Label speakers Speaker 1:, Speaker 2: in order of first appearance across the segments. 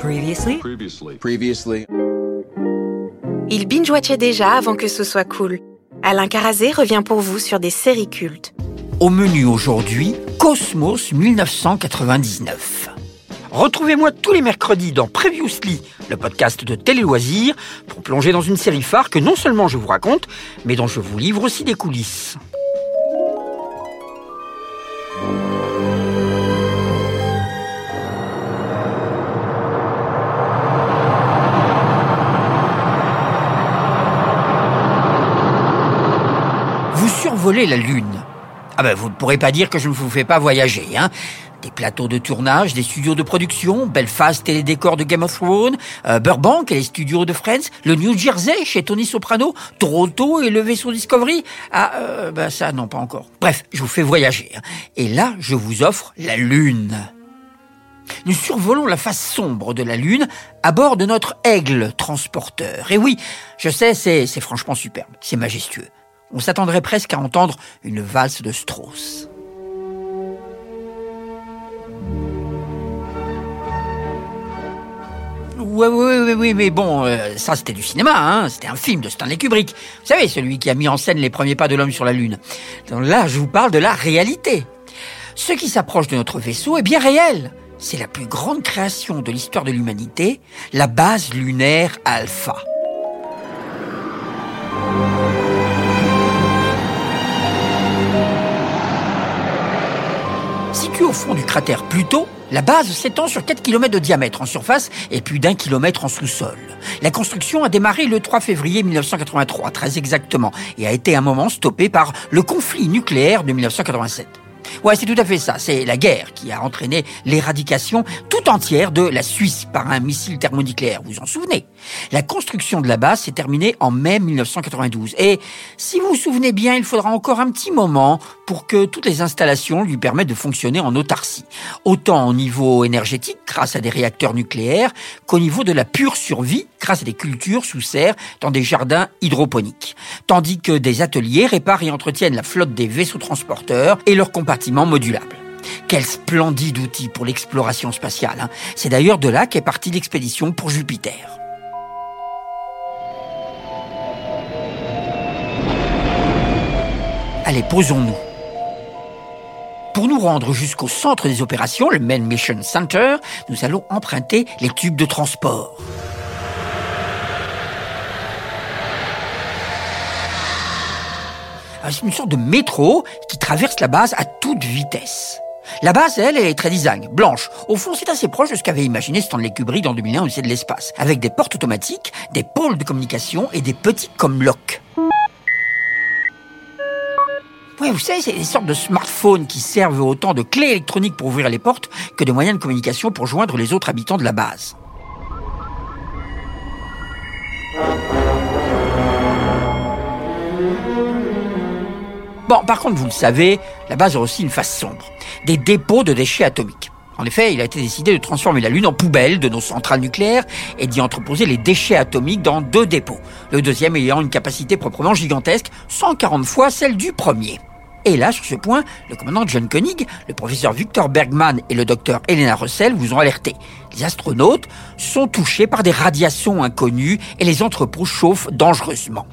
Speaker 1: Previously.
Speaker 2: Il binge-watchait déjà avant que ce soit cool. Alain Carazé revient pour vous sur des séries cultes.
Speaker 3: Au menu aujourd'hui, Cosmos 1999. Retrouvez-moi tous les mercredis dans Previously, le podcast de Télé Loisirs, pour plonger dans une série phare que non seulement je vous raconte, mais dont je vous livre aussi des coulisses. Vous survolez la Lune. Vous ne pourrez pas dire que je ne vous fais pas voyager, hein. Des plateaux de tournage, des studios de production, Belfast et les décors de Game of Thrones, Burbank et les studios de Friends, le New Jersey chez Tony Soprano, Toronto et le vaisseau Discovery. Ça, non, pas encore. Bref, je vous fais voyager, hein. Et là, je vous offre la Lune. Nous survolons la face sombre de la Lune à bord de notre Aigle transporteur. Et oui, je sais, c'est franchement superbe, c'est majestueux. On s'attendrait presque à entendre une valse de Strauss. Oui, mais bon, ça c'était du cinéma, hein. C'était un film de Stanley Kubrick. Vous savez, celui qui a mis en scène les premiers pas de l'homme sur la Lune. Donc là, je vous parle de la réalité. Ce qui s'approche de notre vaisseau est bien réel. C'est la plus grande création de l'histoire de l'humanité, la base lunaire Alpha. Située au fond du cratère Pluto, la base s'étend sur 4 km de diamètre en surface et plus d'1 kilomètre en sous-sol. La construction a démarré le 3 février 1983, très exactement, et a été un moment stoppée par le conflit nucléaire de 1987. Ouais, c'est tout à fait ça. C'est la guerre qui a entraîné l'éradication tout entière de la Suisse par un missile thermonucléaire. Vous vous en souvenez? La construction de la base s'est terminée en mai 1992. Et si vous vous souvenez bien, il faudra encore un petit moment pour que toutes les installations lui permettent de fonctionner en autarcie. Autant au niveau énergétique, grâce à des réacteurs nucléaires, qu'au niveau de la pure survie, grâce à des cultures sous serre dans des jardins hydroponiques. Tandis que des ateliers réparent et entretiennent la flotte des vaisseaux transporteurs et leurs compartiments modulables. Quel splendide outil pour l'exploration spatiale, hein. C'est d'ailleurs de là qu'est partie l'expédition pour Jupiter. Allez, posons-nous. Pour nous rendre jusqu'au centre des opérations, le Main Mission Center, nous allons emprunter les tubes de transport. C'est une sorte de métro qui traverse la base à toute vitesse. La base, elle, est très design, blanche. Au fond, c'est assez proche de ce qu'avait imaginé Stanley Kubrick dans 2001 Odyssée de l'espace, avec des portes automatiques, des pôles de communication et des petits comme lock. Ouais, vous savez, c'est des sortes de smartphones qui servent autant de clés électroniques pour ouvrir les portes que de moyens de communication pour joindre les autres habitants de la base. Bon, par contre, vous le savez, la base a aussi une face sombre. Des dépôts de déchets atomiques. En effet, il a été décidé de transformer la Lune en poubelle de nos centrales nucléaires et d'y entreposer les déchets atomiques dans 2 dépôts. Le deuxième ayant une capacité proprement gigantesque, 140 fois celle du premier. Et là, sur ce point, le commandant John Koenig, le professeur Victor Bergman et le docteur Helena Russell vous ont alerté. Les astronautes sont touchés par des radiations inconnues et les entrepôts chauffent dangereusement.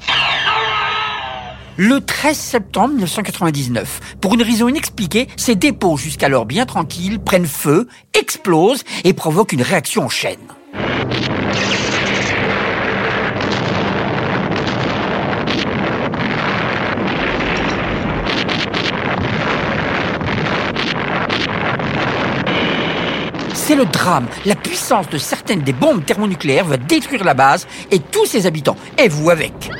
Speaker 3: Le 13 septembre 1999, pour une raison inexpliquée, ces dépôts jusqu'alors bien tranquilles prennent feu, explosent et provoquent une réaction en chaîne. C'est le drame. La puissance de certaines des bombes thermonucléaires va détruire la base et tous ses habitants, et vous avec.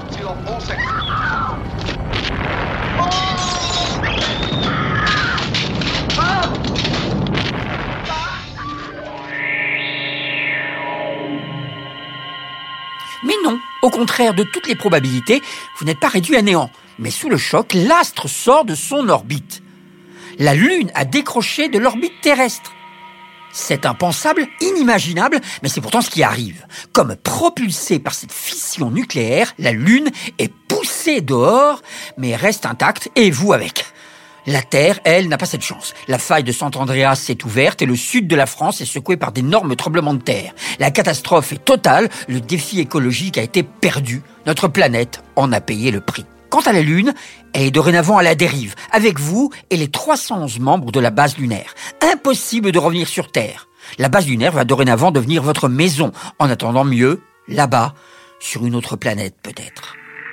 Speaker 3: Mais non, au contraire de toutes les probabilités, vous n'êtes pas réduit à néant. Mais sous le choc, l'astre sort de son orbite. La Lune a décroché de l'orbite terrestre. C'est impensable, inimaginable, mais c'est pourtant ce qui arrive. Comme propulsée par cette fission nucléaire, la Lune est poussée dehors, mais reste intacte, et vous avec. La Terre, elle, n'a pas cette chance. La faille de Sant'Andreas s'est ouverte et le sud de la France est secoué par d'énormes tremblements de terre. La catastrophe est totale, le défi écologique a été perdu. Notre planète en a payé le prix. Quant à la Lune, elle est dorénavant à la dérive, avec vous et les 311 membres de la base lunaire. Impossible de revenir sur Terre. La base lunaire va dorénavant devenir votre maison. En attendant mieux, là-bas, sur une autre planète peut-être.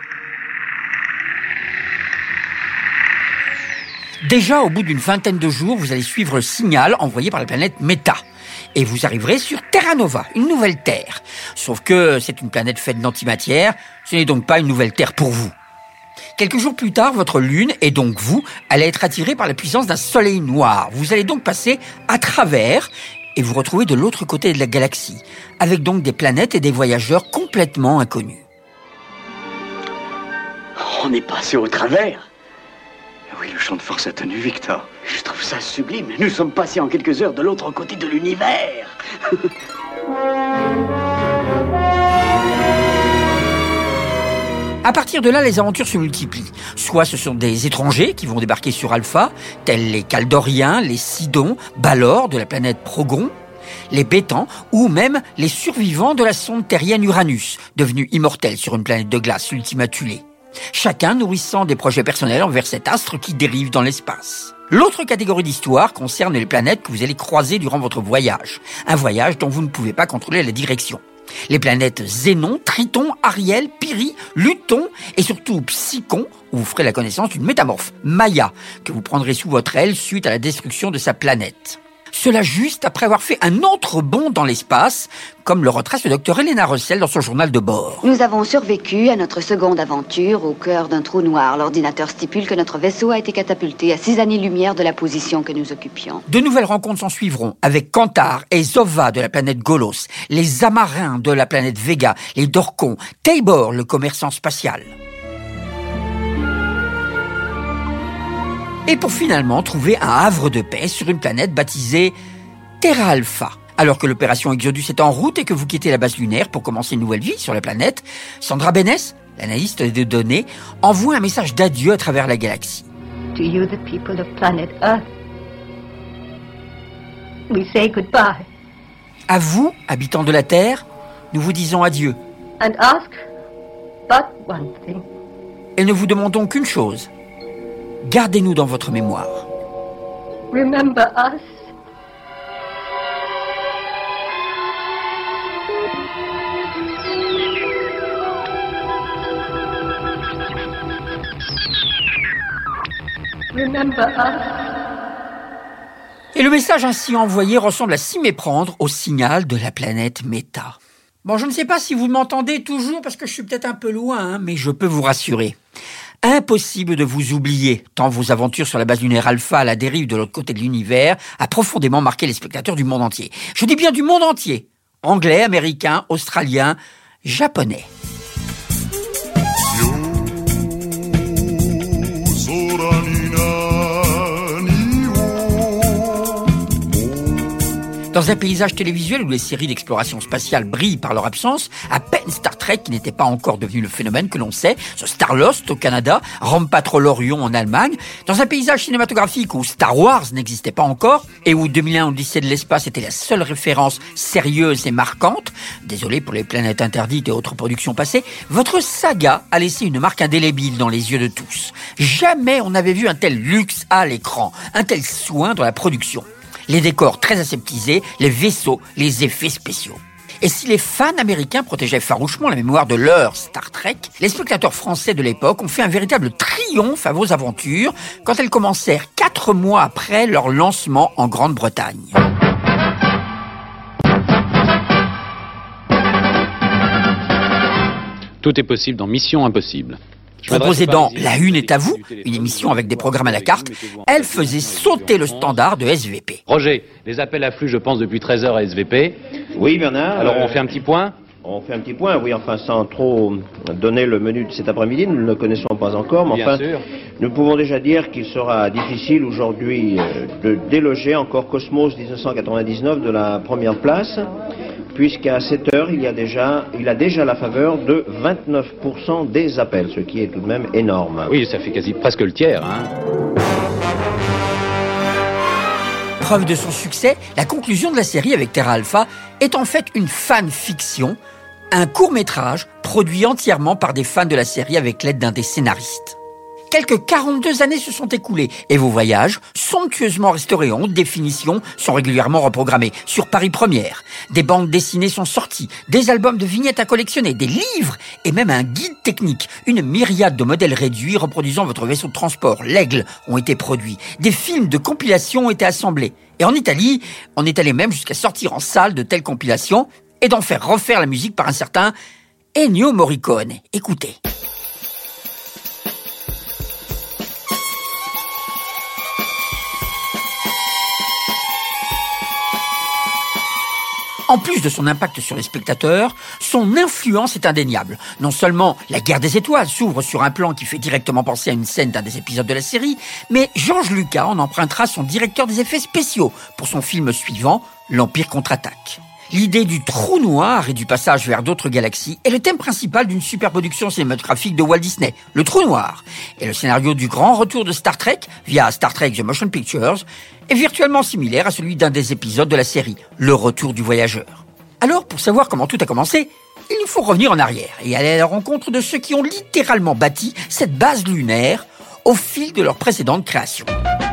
Speaker 3: Déjà, au bout d'une vingtaine de jours, vous allez suivre le signal envoyé par la planète Méta. Et vous arriverez sur Terra Nova, une nouvelle Terre. Sauf que c'est une planète faite d'antimatière, ce n'est donc pas une nouvelle Terre pour vous. Quelques jours plus tard, votre Lune, et donc vous, allez être attiré par la puissance d'un soleil noir. Vous allez donc passer à travers et vous retrouver de l'autre côté de la galaxie, avec donc des planètes et des voyageurs complètement inconnus.
Speaker 1: On est passé au travers.
Speaker 4: Oui, le champ de force a tenu, Victor.
Speaker 1: Je trouve ça sublime. Nous sommes passés en quelques heures de l'autre côté de l'univers.
Speaker 3: À partir de là, les aventures se multiplient. Soit ce sont des étrangers qui vont débarquer sur Alpha, tels les Caldoriens, les Sidons, Balor de la planète Progon, les Bétans, ou même les survivants de la sonde terrienne Uranus, devenue immortelle sur une planète de glace, l'Ultima Thule. Chacun nourrissant des projets personnels envers cet astre qui dérive dans l'espace. L'autre catégorie d'histoire concerne les planètes que vous allez croiser durant votre voyage. Un voyage dont vous ne pouvez pas contrôler la direction. Les planètes Zénon, Triton, Ariel, Piri, Luton et surtout Psychon, où vous ferez la connaissance d'une métamorphe, Maya, que vous prendrez sous votre aile suite à la destruction de sa planète. Cela juste après avoir fait un autre bond dans l'espace, comme le retrace le Dr Elena Russell dans son journal de bord.
Speaker 5: Nous avons survécu à notre seconde aventure au cœur d'un trou noir. L'ordinateur stipule que notre vaisseau a été catapulté à 6 années-lumière de la position que nous occupions.
Speaker 3: De nouvelles rencontres s'en suivront avec Kantar et Zova de la planète Golos, les Amarins de la planète Vega, les Dorcons, Tabor, le commerçant spatial. Et pour finalement trouver un havre de paix sur une planète baptisée Terra Alpha. Alors que l'opération Exodus est en route et que vous quittez la base lunaire pour commencer une nouvelle vie sur la planète, Sandra Benes, l'analyste des données, envoie un message d'adieu à travers la galaxie.
Speaker 6: To you, the people of planet Earth, we say goodbye.
Speaker 3: À vous, habitants de la Terre, nous vous disons adieu.
Speaker 6: And ask but one thing.
Speaker 3: Et ne vous demandons qu'une chose. Gardez-nous dans votre mémoire.
Speaker 6: Remember us. Remember us.
Speaker 3: Et le message ainsi envoyé ressemble à s'y méprendre au signal de la planète Méta. Bon, je ne sais pas si vous m'entendez toujours parce que je suis peut-être un peu loin, mais je peux vous rassurer. Impossible de vous oublier, tant vos aventures sur la base lunaire Alpha à la dérive de l'autre côté de l'univers a profondément marqué les spectateurs du monde entier. Je dis bien du monde entier. Anglais, américains, australiens, japonais. Dans un paysage télévisuel où les séries d'exploration spatiale brillent par leur absence, à peine Star Trek, qui n'était pas encore devenu le phénomène que l'on sait, ce Star Lost au Canada, Rome Patrol Orion en Allemagne, dans un paysage cinématographique où Star Wars n'existait pas encore, et où 2001 Odyssée de l'espace était la seule référence sérieuse et marquante, désolé pour les planètes interdites et autres productions passées, votre saga a laissé une marque indélébile dans les yeux de tous. Jamais on n'avait vu un tel luxe à l'écran, un tel soin dans la production. Les décors très aseptisés, les vaisseaux, les effets spéciaux. Et si les fans américains protégeaient farouchement la mémoire de leur Star Trek, les spectateurs français de l'époque ont fait un véritable triomphe à vos aventures quand elles commencèrent 4 mois après leur lancement en Grande-Bretagne.
Speaker 7: Tout est possible dans Mission Impossible.
Speaker 3: Proposée dans La Une est à vous, une émission avec des programmes à la carte, elle faisait sauter le standard de SVP.
Speaker 7: Roger, les appels affluent, je pense, depuis 13h à SVP.
Speaker 8: Oui, Bernard.
Speaker 7: Alors on fait un petit point ?
Speaker 8: On fait un petit point, oui, enfin, sans trop donner le menu de cet après-midi, nous ne le connaissons pas encore, mais enfin, nous pouvons déjà dire qu'il sera difficile aujourd'hui de déloger encore Cosmos 1999 de la première place, puisqu'à 7 heures, il a déjà la faveur de 29% des appels, ce qui est tout de même énorme.
Speaker 7: Oui, ça fait quasi presque le tiers, hein.
Speaker 3: Preuve de son succès, la conclusion de la série avec Terra Alpha est en fait une fan-fiction, un court-métrage produit entièrement par des fans de la série avec l'aide d'un des scénaristes. Quelques 42 années se sont écoulées et vos voyages, somptueusement restaurés en haute définition, sont régulièrement reprogrammés sur Paris Première. Des bandes dessinées sont sorties, des albums de vignettes à collectionner, des livres et même un guide technique. Une myriade de modèles réduits reproduisant votre vaisseau de transport, l'Aigle, ont été produits. Des films de compilation ont été assemblés. Et en Italie, on est allé même jusqu'à sortir en salle de telles compilations et d'en faire refaire la musique par un certain Ennio Morricone. Écoutez. En plus de son impact sur les spectateurs, son influence est indéniable. Non seulement La Guerre des Étoiles s'ouvre sur un plan qui fait directement penser à une scène d'un des épisodes de la série, mais George Lucas en empruntera son directeur des effets spéciaux pour son film suivant, L'Empire contre-attaque. L'idée du trou noir et du passage vers d'autres galaxies est le thème principal d'une superproduction cinématographique de Walt Disney, le trou noir. Et le scénario du grand retour de Star Trek, via Star Trek The Motion Pictures, est virtuellement similaire à celui d'un des épisodes de la série, le retour du voyageur. Alors, pour savoir comment tout a commencé, il nous faut revenir en arrière et aller à la rencontre de ceux qui ont littéralement bâti cette base lunaire au fil de leur précédente création.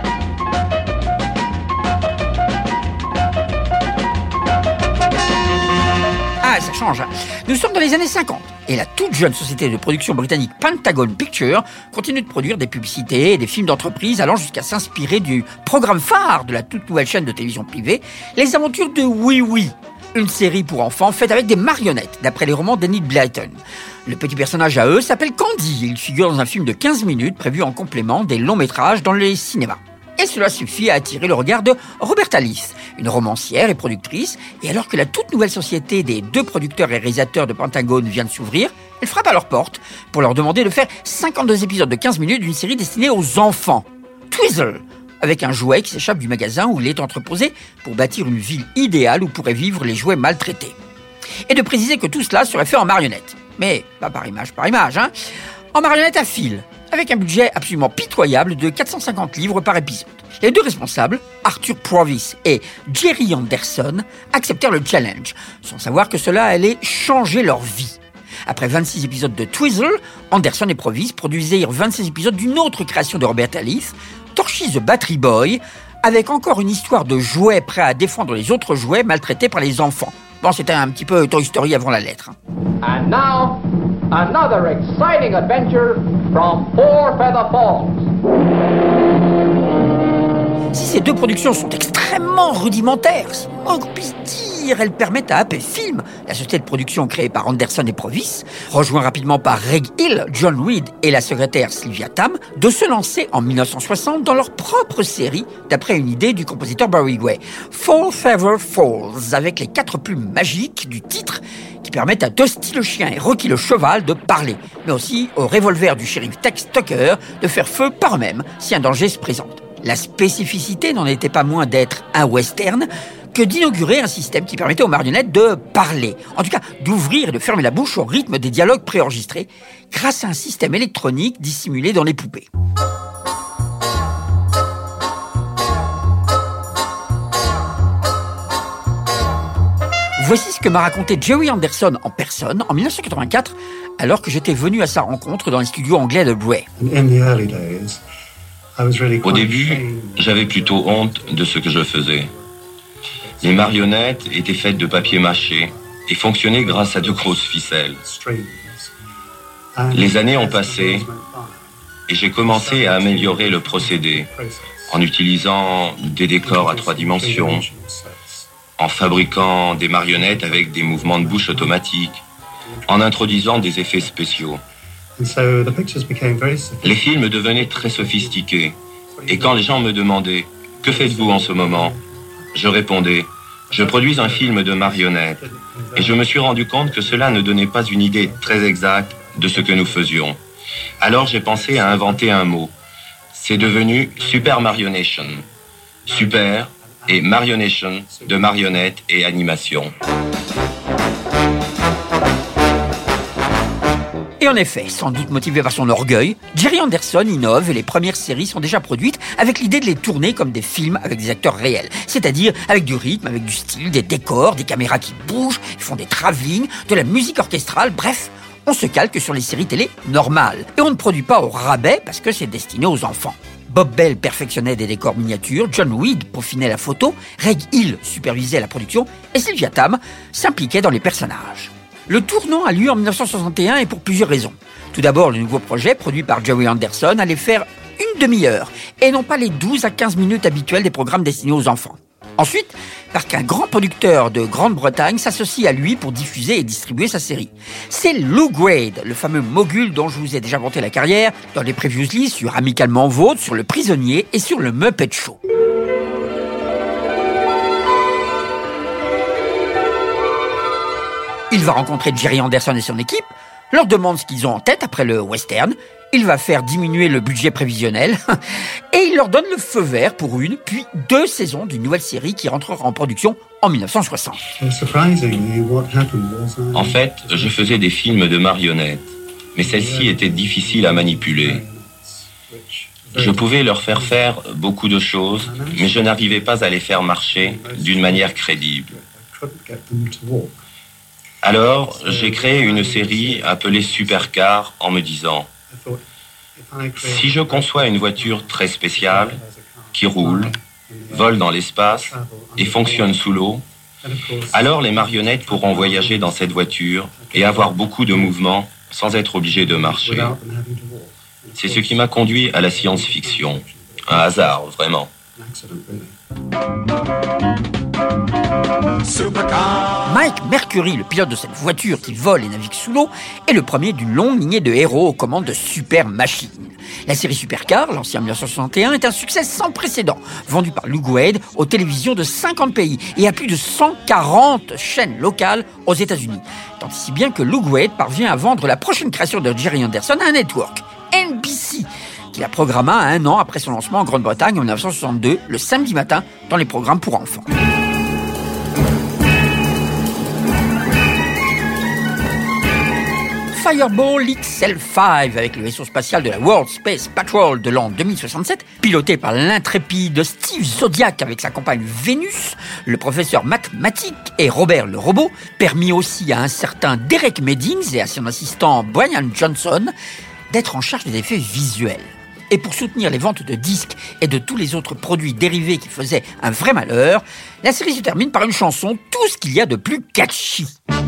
Speaker 3: Ah, ça change. Nous sommes dans les années 50 et la toute jeune société de production britannique Pentagon Pictures continue de produire des publicités et des films d'entreprise allant jusqu'à s'inspirer du programme phare de la toute nouvelle chaîne de télévision privée, Les Aventures de Oui Oui, une série pour enfants faite avec des marionnettes d'après les romans d'Enid Blyton. Le petit personnage à eux s'appelle Candy. Il figure dans un film de 15 minutes prévu en complément des longs métrages dans les cinémas. Et cela suffit à attirer le regard de Roberta Leith, une romancière et productrice, et alors que la toute nouvelle société des deux producteurs et réalisateurs de Pentagone vient de s'ouvrir, elle frappe à leur porte pour leur demander de faire 52 épisodes de 15 minutes d'une série destinée aux enfants. Twizzle, avec un jouet qui s'échappe du magasin où il est entreposé pour bâtir une ville idéale où pourraient vivre les jouets maltraités. Et de préciser que tout cela serait fait en marionnette. Mais pas par image, hein. En marionnette à fil, avec un budget absolument pitoyable de 450 livres par épisode. Les deux responsables, Arthur Provis et Jerry Anderson, acceptèrent le challenge, sans savoir que cela allait changer leur vie. Après 26 épisodes de Twizzle, Anderson et Provis produisirent 26 épisodes d'une autre création de Roberta Leith, Torchy the Battery Boy, avec encore une histoire de jouets prêts à défendre les autres jouets maltraités par les enfants. Bon, c'était un petit peu Toy Story avant la lettre.
Speaker 9: And now, another exciting adventure from Four Feather Falls.
Speaker 3: Si ces deux productions sont extrêmement rudimentaires, si on puisse dire, elles permettent à AP Film, la société de production créée par Anderson et Provis, rejoint rapidement par Reg Hill, John Reed et la secrétaire Sylvia Tam, de se lancer en 1960 dans leur propre série, d'après une idée du compositeur Barry Way, Four Feather Falls, avec les 4 plumes magiques du titre, qui permettent à Dusty le chien et Rocky le cheval de parler, mais aussi au revolver du shérif Tex Tucker de faire feu par eux-mêmes si un danger se présente. La spécificité n'en était pas moins d'être un western que d'inaugurer un système qui permettait aux marionnettes de parler, en tout cas d'ouvrir et de fermer la bouche au rythme des dialogues préenregistrés, grâce à un système électronique dissimulé dans les poupées. Voici ce que m'a raconté Jerry Anderson en personne en 1984, alors que j'étais venu à sa rencontre dans les studios anglais de Bray.
Speaker 10: Au début, j'avais plutôt honte de ce que je faisais. Les marionnettes étaient faites de papier mâché et fonctionnaient grâce à de grosses ficelles. Les années ont passé et j'ai commencé à améliorer le procédé en utilisant des décors à 3 dimensions, en fabriquant des marionnettes avec des mouvements de bouche automatiques, en introduisant des effets spéciaux. Les films devenaient très sophistiqués. Et quand les gens me demandaient « Que faites-vous en ce moment ?» je répondais « Je produis un film de marionnettes. » Et je me suis rendu compte que cela ne donnait pas une idée très exacte de ce que nous faisions. Alors j'ai pensé à inventer un mot. C'est devenu Super Marionation. Super et Marionation de marionnettes et animation.
Speaker 3: Et en effet, sans doute motivé par son orgueil, Jerry Anderson innove et les premières séries sont déjà produites avec l'idée de les tourner comme des films avec des acteurs réels. C'est-à-dire avec du rythme, avec du style, des décors, des caméras qui bougent, qui font des travelling, de la musique orchestrale, bref, on se calque sur les séries télé normales. Et on ne produit pas au rabais parce que c'est destiné aux enfants. Bob Bell perfectionnait des décors miniatures, John Weed peaufinait la photo, Reg Hill supervisait la production et Sylvia Tam s'impliquait dans les personnages. Le tournant a lieu en 1961 et pour plusieurs raisons. Tout d'abord, le nouveau projet, produit par Jerry Anderson, allait faire une demi-heure et non pas les 12 à 15 minutes habituelles des programmes destinés aux enfants. Ensuite, parce qu'un grand producteur de Grande-Bretagne s'associe à lui pour diffuser et distribuer sa série. C'est Lew Grade, le fameux mogul dont je vous ai déjà vanté la carrière dans les Previously sur Amicalement Vôtre, sur Le Prisonnier et sur Le Muppet Show. Il va rencontrer Jerry Anderson et son équipe, leur demande ce qu'ils ont en tête après le western, il va faire diminuer le budget prévisionnel et il leur donne le feu vert pour une, puis 2 saisons d'une nouvelle série qui rentrera en production en 1960.
Speaker 10: En fait, je faisais des films de marionnettes, mais celles-ci étaient difficiles à manipuler. Je pouvais leur faire faire beaucoup de choses, mais je n'arrivais pas à les faire marcher d'une manière crédible. Alors, j'ai créé une série appelée Supercar en me disant « Si je conçois une voiture très spéciale, qui roule, vole dans l'espace et fonctionne sous l'eau, alors les marionnettes pourront voyager dans cette voiture et avoir beaucoup de mouvements sans être obligés de marcher. » C'est ce qui m'a conduit à la science-fiction. Un hasard, vraiment.
Speaker 3: Mike Mercury, le pilote de cette voiture qui vole et navigue sous l'eau, est le premier d'une longue lignée de héros aux commandes de super machines. La série Supercar, lancée en 1961, est un succès sans précédent, vendu par Lew Grade aux télévisions de 50 pays et à plus de 140 chaînes locales aux États-Unis. Tant et si bien que Lew Grade parvient à vendre la prochaine création de Jerry Anderson à un network, NBC, qui la programma 1 an après son lancement en Grande-Bretagne en 1962, le samedi matin, dans les programmes pour enfants. Fireball XL5 avec le vaisseau spatial de la World Space Patrol de l'an 2067, piloté par l'intrépide Steve Zodiac avec sa compagne Vénus, le professeur mathématique et Robert le robot, permis aussi à un certain Derek Meddings et à son assistant Brian Johnson d'être en charge des effets visuels. Et pour soutenir les ventes de disques et de tous les autres produits dérivés qui faisaient un vrai malheur, la série se termine par une chanson, tout ce qu'il y a de plus catchy.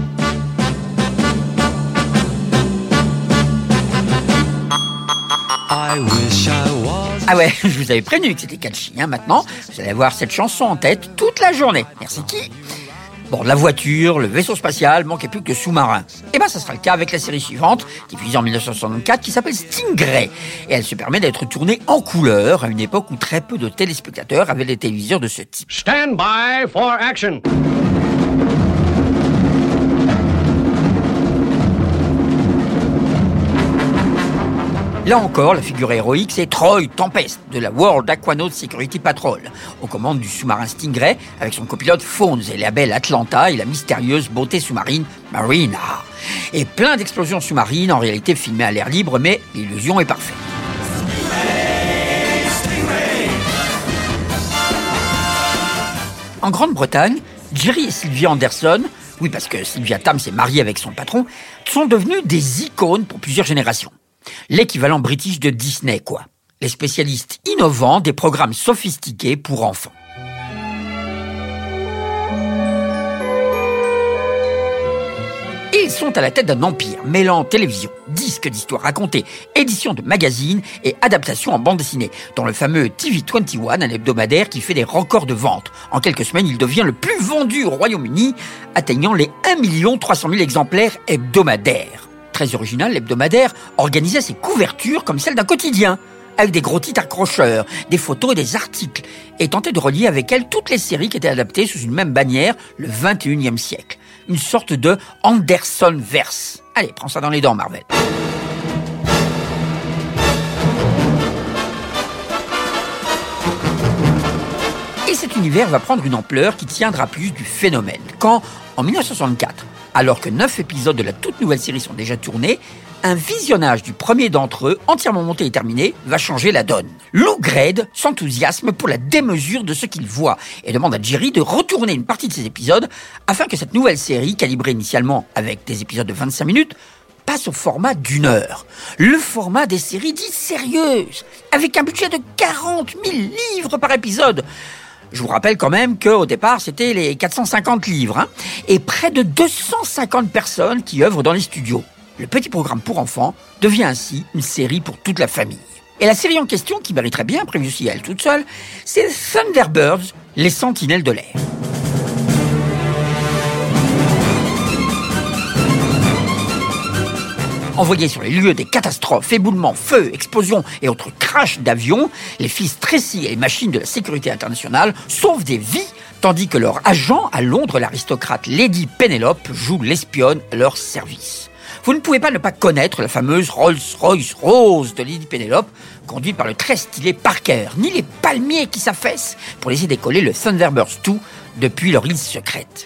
Speaker 3: Ah ouais, je vous avais prévenu que c'était catchy, maintenant, vous allez avoir cette chanson en tête toute la journée. Merci qui ? Bon, la voiture, le vaisseau spatial, manquait plus que le sous-marin. Et ça sera le cas avec la série suivante, diffusée en 1964, qui s'appelle Stingray. Et elle se permet d'être tournée en couleur, à une époque où très peu de téléspectateurs avaient des téléviseurs de ce type.
Speaker 9: Stand by for action.
Speaker 3: Là encore, la figure héroïque, c'est Troy Tempest de la World Aquanaut Security Patrol, aux commandes du sous-marin Stingray, avec son copilote Phones et la belle Atlanta et la mystérieuse beauté sous-marine Marina. Et plein d'explosions sous-marines, en réalité filmées à l'air libre, mais l'illusion est parfaite. En Grande-Bretagne, Jerry et Sylvia Anderson, oui parce que Sylvia Tam s'est mariée avec son patron, sont devenus des icônes pour plusieurs générations. L'équivalent british de Disney, quoi. Les spécialistes innovants des programmes sophistiqués pour enfants. Ils sont à la tête d'un empire, mêlant télévision, disques d'histoires racontées, éditions de magazines et adaptations en bande dessinée, dont le fameux TV21, un hebdomadaire qui fait des records de vente. En quelques semaines, il devient le plus vendu au Royaume-Uni, atteignant les 1 300 000 exemplaires hebdomadaires. Très original, l'hebdomadaire organisait ses couvertures comme celles d'un quotidien, avec des gros titres accrocheurs, des photos et des articles, et tentait de relier avec elles toutes les séries qui étaient adaptées sous une même bannière le 21e siècle. Une sorte de Anderson-verse. Allez, prends ça dans les dents, Marvel. Et cet univers va prendre une ampleur qui tiendra plus du phénomène, quand, en 1964, Alors que 9 épisodes de la toute nouvelle série sont déjà tournés, un visionnage du premier d'entre eux, entièrement monté et terminé, va changer la donne. Lou Grade s'enthousiasme pour la démesure de ce qu'il voit et demande à Jerry de retourner une partie de ses épisodes afin que cette nouvelle série, calibrée initialement avec des épisodes de 25 minutes, passe au format d'1 heure. Le format des séries dites sérieuses, avec un budget de 40 000 livres par épisode. Je vous rappelle quand même qu'au départ, c'était les 450 livres, et près de 250 personnes qui œuvrent dans les studios. Le petit programme pour enfants devient ainsi une série pour toute la famille. Et la série en question, qui mériterait bien Previously à elle toute seule, c'est Thunderbirds, les sentinelles de l'air. Envoyés sur les lieux des catastrophes, éboulements, feux, explosions et autres crashs d'avions, les fils Tracy et les machines de la sécurité internationale sauvent des vies, tandis que leur agent à Londres, l'aristocrate Lady Penelope, joue l'espionne à leur service. Vous ne pouvez pas ne pas connaître la fameuse Rolls-Royce rose de Lady Penelope, conduite par le très stylé Parker, ni les palmiers qui s'affaissent pour laisser décoller le Thunderbirds 2 depuis leur île secrète.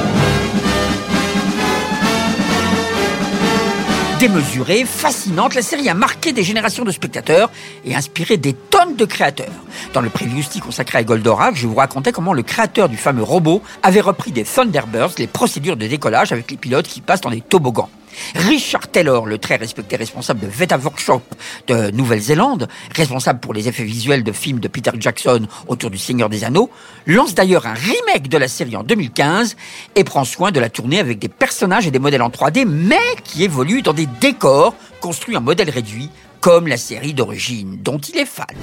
Speaker 3: Démesurée, fascinante, la série a marqué des générations de spectateurs et inspiré des tonnes de créateurs. Dans le Previously consacré à Goldorak, je vous racontais comment le créateur du fameux robot avait repris des Thunderbirds les procédures de décollage avec les pilotes qui passent dans des toboggans. Richard Taylor, le très respecté responsable de Weta Workshop de Nouvelle-Zélande, responsable pour les effets visuels de films de Peter Jackson autour du Seigneur des Anneaux, lance d'ailleurs un remake de la série en 2015 et prend soin de la tourner avec des personnages et des modèles en 3D, mais qui évoluent dans des décors construits en modèle réduit, comme la série d'origine, dont il est fan.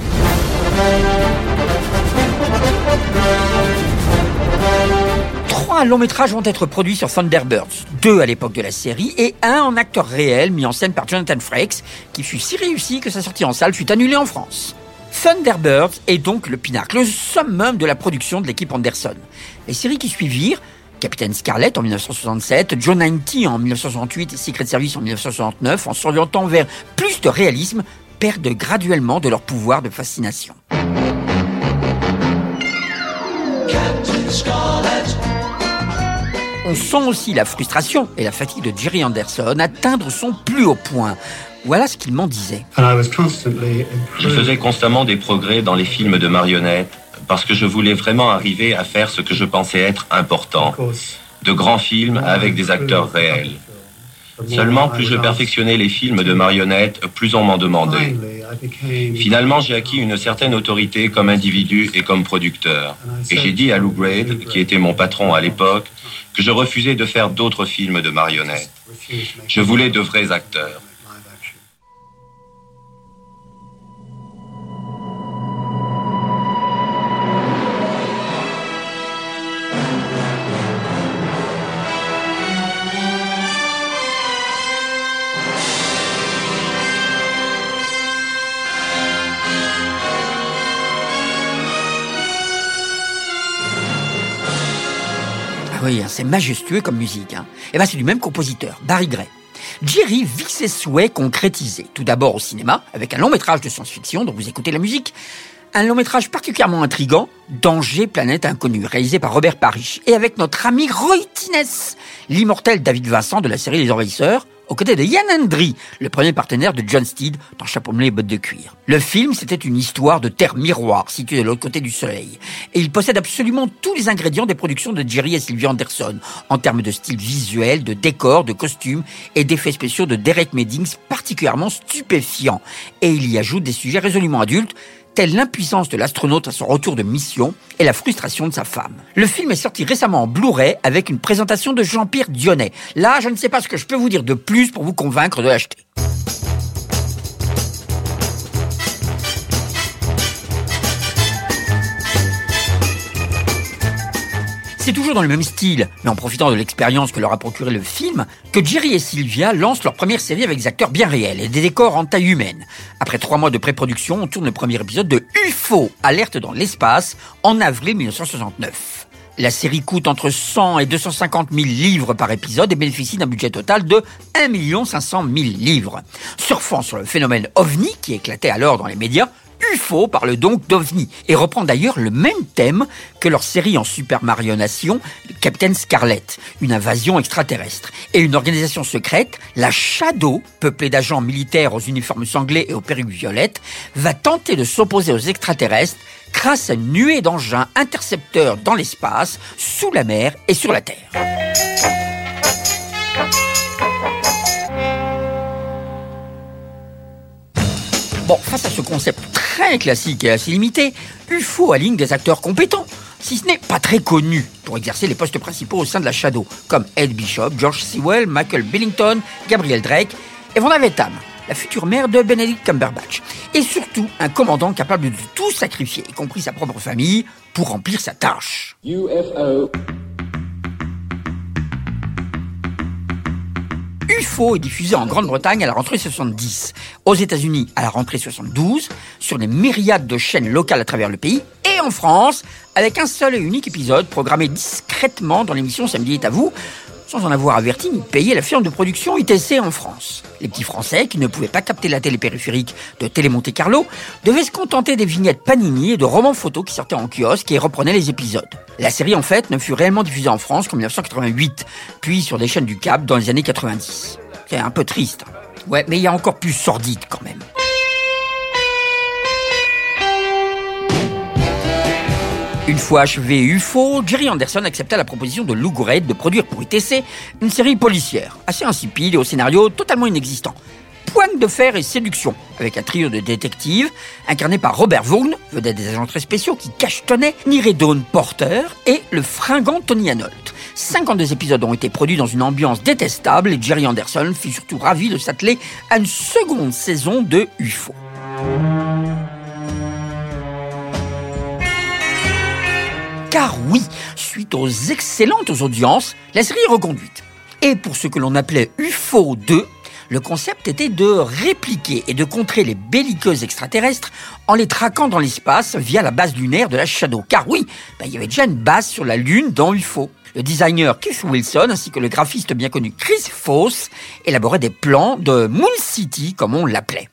Speaker 3: 3 longs métrages vont être produits sur Thunderbirds, 2 à l'époque de la série et 1 en acteur réel mis en scène par Jonathan Frakes, qui fut si réussi que sa sortie en salle fut annulée en France. Thunderbirds est donc le pinacle, le summum de la production de l'équipe Anderson. Les séries qui suivirent, Capitaine Scarlet en 1967, Joe 90 en 1968 et Secret Service en 1969, en s'orientant vers plus de réalisme, perdent graduellement de leur pouvoir de fascination. On sent aussi la frustration et la fatigue de Jerry Anderson atteindre son plus haut point. Voilà ce qu'il m'en disait.
Speaker 10: Je faisais constamment des progrès dans les films de marionnettes parce que je voulais vraiment arriver à faire ce que je pensais être important. De grands films avec des acteurs réels. Seulement, plus je perfectionnais les films de marionnettes, plus on m'en demandait. Finalement, j'ai acquis une certaine autorité comme individu et comme producteur. Et j'ai dit à Lou Grade, qui était mon patron à l'époque, que je refusais de faire d'autres films de marionnettes. Je voulais de vrais acteurs.
Speaker 3: Oui, c'est majestueux comme musique. Et c'est du même compositeur, Barry Gray. Jerry vit ses souhaits concrétisés. Tout d'abord au cinéma, avec un long métrage de science-fiction dont vous écoutez la musique. Un long métrage particulièrement intriguant, Danger, planète inconnue, réalisé par Robert Parrish. Et avec notre ami Roy Thines, l'immortel David Vincent de la série Les Envahisseurs, aux côtés de Ian Hendry, le premier partenaire de John Steed dans Chapeau melon et bottes de cuir. Le film, c'était une histoire de terre miroir située de l'autre côté du soleil. Et il possède absolument tous les ingrédients des productions de Jerry et Sylvia Anderson, en termes de style visuel, de décors, de costumes et d'effets spéciaux de Derek Meddings particulièrement stupéfiants. Et il y ajoute des sujets résolument adultes, telle l'impuissance de l'astronaute à son retour de mission et la frustration de sa femme. Le film est sorti récemment en Blu-ray avec une présentation de Jean-Pierre Dionnet. Là, je ne sais pas ce que je peux vous dire de plus pour vous convaincre de l'acheter. C'est toujours dans le même style, mais en profitant de l'expérience que leur a procuré le film, que Jerry et Sylvia lancent leur première série avec des acteurs bien réels et des décors en taille humaine. Après 3 mois de pré-production, on tourne le premier épisode de UFO, Alerte dans l'espace, en avril 1969. La série coûte entre 100 et 250 000 livres par épisode et bénéficie d'un budget total de 1 500 000 livres. Surfant sur le phénomène OVNI qui éclatait alors dans les médias, UFO parle donc d'OVNI et reprend d'ailleurs le même thème que leur série en Super Mario Nation, Captain Scarlet, une invasion extraterrestre. Et une organisation secrète, la Shadow, peuplée d'agents militaires aux uniformes sanglés et aux perruques violettes, va tenter de s'opposer aux extraterrestres grâce à une nuée d'engins intercepteurs dans l'espace, sous la mer et sur la Terre. Bon, face à ce concept très classique et assez limité, UFO aligne des acteurs compétents, si ce n'est pas très connus, pour exercer les postes principaux au sein de la Shadow, comme Ed Bishop, George Sewell, Michael Billington, Gabriel Drake et Wanda Vetam, la future mère de Benedict Cumberbatch. Et surtout, un commandant capable de tout sacrifier, y compris sa propre famille, pour remplir sa tâche.
Speaker 9: UFO.
Speaker 3: UFO est diffusé en Grande-Bretagne à la rentrée 70, aux États-Unis à la rentrée 72, sur des myriades de chaînes locales à travers le pays, et en France, avec un seul et unique épisode programmé discrètement dans l'émission Samedi est à vous, sans en avoir averti ni payé la firme de production ITC en France. Les petits Français, qui ne pouvaient pas capter la télé périphérique de Télé Monte Carlo, devaient se contenter des vignettes Panini et de romans photos qui sortaient en kiosque et reprenaient les épisodes. La série, en fait, ne fut réellement diffusée en France qu'en 1988, puis sur des chaînes du câble dans les années 90. C'est un peu triste. Ouais, mais il y a encore plus sordide quand même. Une fois achevé UFO, Jerry Anderson accepta la proposition de Lou Grade de produire pour ITC une série policière, assez insipide et au scénario totalement inexistant. Poigne de fer et séduction, avec un trio de détectives incarné par Robert Vaughn, vedette des agents très spéciaux qui cachetonnaient, Nire Dawn Porter et le fringant Tony Hanault. 52 épisodes ont été produits dans une ambiance détestable et Jerry Anderson fut surtout ravi de s'atteler à une seconde saison de UFO. Car oui, suite aux excellentes audiences, la série est reconduite. Et pour ce que l'on appelait UFO 2, le concept était de répliquer et de contrer les belliqueuses extraterrestres en les traquant dans l'espace via la base lunaire de la Shadow. Car oui, il y avait déjà une base sur la Lune dans UFO. Le designer Keith Wilson ainsi que le graphiste bien connu Chris Foss élaboraient des plans de Moon City, comme on l'appelait.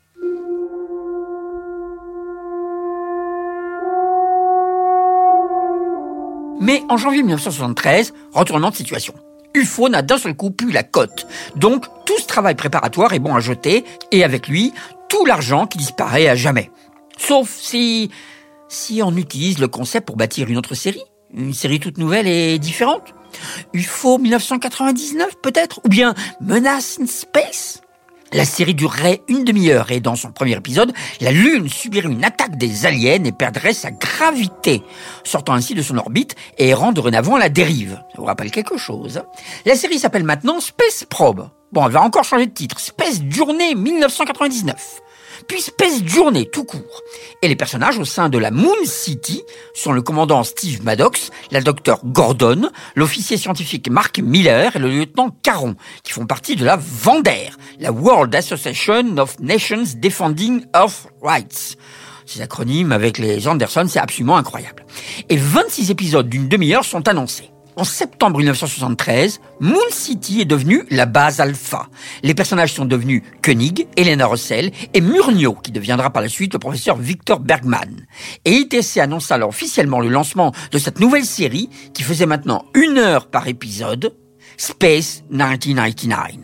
Speaker 3: Mais en janvier 1973, retournement de situation. UFO n'a d'un seul coup plus la cote. Donc, tout ce travail préparatoire est bon à jeter, et avec lui, tout l'argent qui disparaît à jamais. Sauf si on utilise le concept pour bâtir une autre série. Une série toute nouvelle et différente. UFO 1999 peut-être? Ou bien Menace in Space? La série durerait une demi-heure et dans son premier épisode, la Lune subirait une attaque des aliens et perdrait sa gravité, sortant ainsi de son orbite et errant dorénavant à la dérive. Ça vous rappelle quelque chose, hein? La série s'appelle maintenant Space Probe. Bon, elle va encore changer de titre. Space Journey 1999. Puis Space Journey tout court. Et les personnages au sein de la Moon City sont le commandant Steve Maddox, la docteur Gordon, l'officier scientifique Mark Miller et le lieutenant Caron, qui font partie de la WANDER, la World Association of Nations Defending Earth Rights. Ces acronymes avec les Anderson, c'est absolument incroyable. Et 26 épisodes d'une demi-heure sont annoncés. En septembre 1973, Moon City est devenue la base Alpha. Les personnages sont devenus Koenig, Elena Russell et Murnau, qui deviendra par la suite le professeur Victor Bergman. Et ITC annonça alors officiellement le lancement de cette nouvelle série, qui faisait maintenant 1 heure par épisode, Space 1999.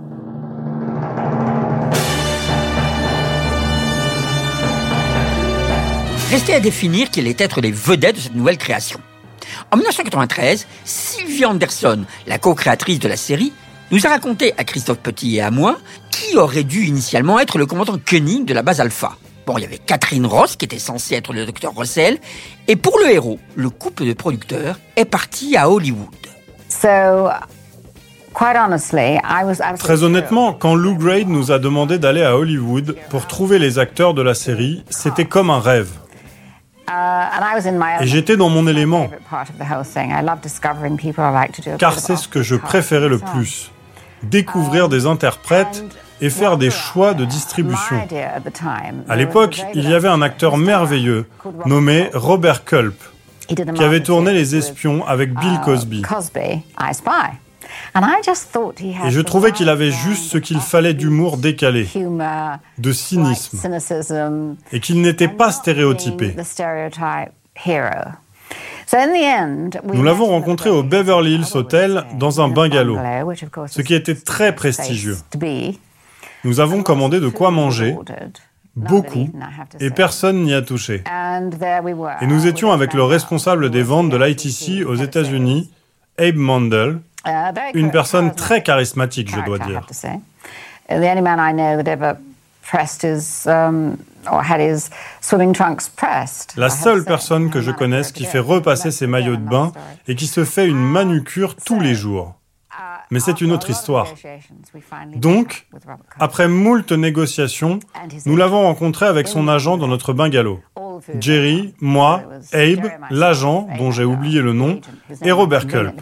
Speaker 3: Restait à définir qui allaient être les vedettes de cette nouvelle création. En 1993, Sylvia Anderson, la co-créatrice de la série, nous a raconté à Christophe Petit et à moi qui aurait dû initialement être le commandant Koenig de la base Alpha. Bon, il y avait Catherine Ross qui était censée être le docteur Russell, et pour le héros, le couple de producteurs est parti à Hollywood.
Speaker 11: Très honnêtement, quand Lou Grade nous a demandé d'aller à Hollywood pour trouver les acteurs de la série, c'était comme un rêve. Et j'étais dans mon élément, car c'est ce que je préférais le plus, découvrir des interprètes et faire des choix de distribution. À l'époque, il y avait un acteur merveilleux, nommé Robert Culp, qui avait tourné Les Espions avec Bill Cosby. Et je trouvais qu'il avait juste ce qu'il fallait d'humour décalé, de cynisme, et qu'il n'était pas stéréotypé. Nous l'avons rencontré au Beverly Hills Hotel dans un bungalow, ce qui était très prestigieux. Nous avons commandé de quoi manger, beaucoup, et personne n'y a touché. Et nous étions avec le responsable des ventes de l'ITC aux États-Unis, Abe Mandel, une personne très charismatique, je dois dire. La seule personne que je connaisse qui fait repasser ses maillots de bain et qui se fait une manucure tous les jours. Mais c'est une autre histoire. Donc, après moult négociations, nous l'avons rencontré avec son agent dans notre bungalow. Jerry, moi, Abe, l'agent, dont j'ai oublié le nom, et Robert Culp.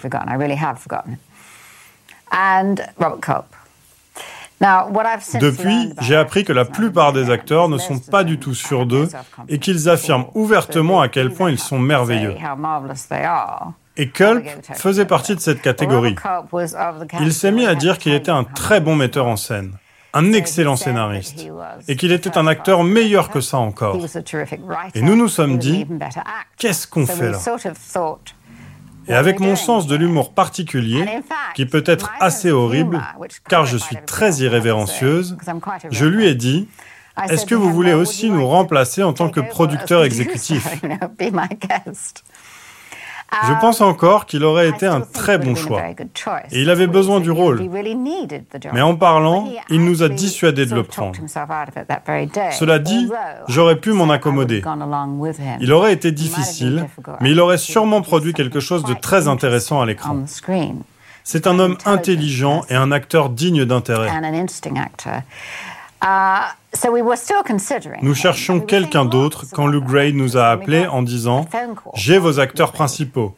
Speaker 11: Depuis, j'ai appris que la plupart des acteurs ne sont pas du tout sûrs d'eux et qu'ils affirment ouvertement à quel point ils sont merveilleux. Et Culp faisait partie de cette catégorie. Il s'est mis à dire qu'il était un très bon metteur en scène, un excellent scénariste, et qu'il était un acteur meilleur que ça encore. Et nous nous sommes dit, qu'est-ce qu'on fait là ? Et avec mon sens de l'humour particulier, qui peut être assez horrible, car je suis très irrévérencieuse, je lui ai dit, est-ce que vous voulez aussi nous remplacer en tant que producteur exécutif ? Je pense encore qu'il aurait été un très bon choix. Et il avait besoin du rôle. Mais en parlant, il nous a dissuadés de le prendre. Cela dit, j'aurais pu m'en accommoder. Il aurait été difficile, mais il aurait sûrement produit quelque chose de très intéressant à l'écran. C'est un homme intelligent et un acteur digne d'intérêt. Nous cherchions quelqu'un d'autre quand Lou Grade nous a appelés en disant « J'ai vos acteurs principaux.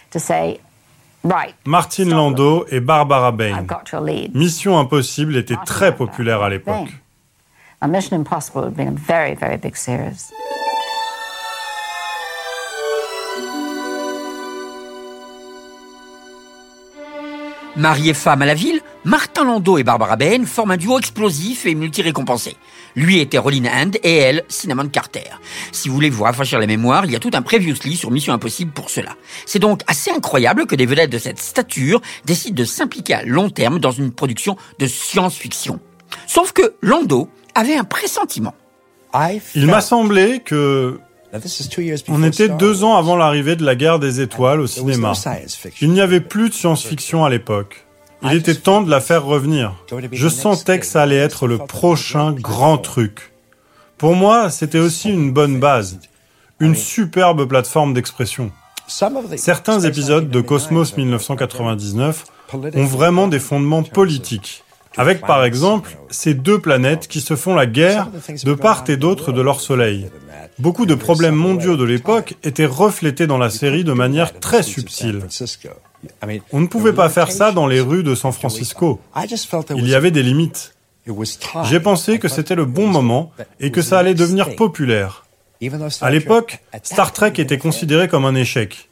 Speaker 11: Martin Landau et Barbara Bain. Mission Impossible était très populaire à l'époque. »
Speaker 3: Mari et femme à la ville, Martin Landau et Barbara Bain forment un duo explosif et multi-récompensé. Lui était Rollin Hand et elle, Cinnamon Carter. Si vous voulez vous rafraîchir la mémoire, il y a tout un previously sur Mission Impossible pour cela. C'est donc assez incroyable que des vedettes de cette stature décident de s'impliquer à long terme dans une production de science-fiction. Sauf que Landau avait un pressentiment.
Speaker 11: Il m'a semblé que... On était 2 ans avant l'arrivée de la guerre des étoiles au cinéma. Il n'y avait plus de science-fiction à l'époque. Il était temps de la faire revenir. Je sentais que ça allait être le prochain grand truc. Pour moi, c'était aussi une bonne base, une superbe plateforme d'expression. Certains épisodes de Cosmos 1999 ont vraiment des fondements politiques. Avec par exemple ces 2 planètes qui se font la guerre de part et d'autre de leur soleil. Beaucoup de problèmes mondiaux de l'époque étaient reflétés dans la série de manière très subtile. On ne pouvait pas faire ça dans les rues de San Francisco. Il y avait des limites. J'ai pensé que c'était le bon moment et que ça allait devenir populaire. À l'époque, Star Trek était considéré comme un échec.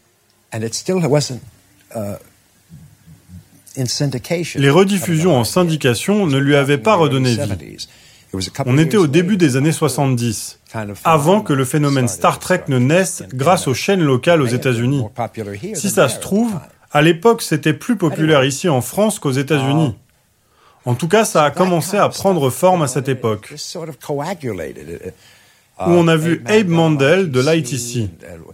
Speaker 11: Les rediffusions en syndication ne lui avaient pas redonné vie. On était au début des années 70, avant que le phénomène Star Trek ne naisse grâce aux chaînes locales aux États-Unis. Si ça se trouve, à l'époque, c'était plus populaire ici en France qu'aux États-Unis. En tout cas, ça a commencé à prendre forme à cette époque, où on a vu Abe Mandel de l'ITC.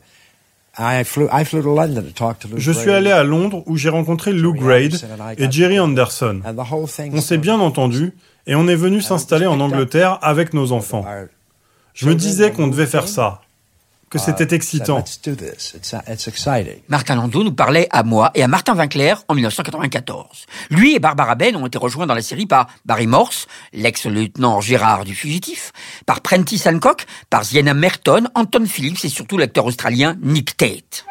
Speaker 11: Je suis allé à Londres où j'ai rencontré Lou Grade et Jerry Anderson. On s'est bien entendu et on est venu s'installer en Angleterre avec nos enfants. Je me disais qu'on devait faire ça, que c'était excitant.
Speaker 3: Martin Landau nous parlait à moi et à Martin Winkler en 1994. Lui et Barbara Bain ont été rejoints dans la série par Barry Morse, l'ex-lieutenant Gérard du Fugitif, par Prentice Hancock, par Sienna Merton, Anton Phillips et surtout l'acteur australien Nick Tate.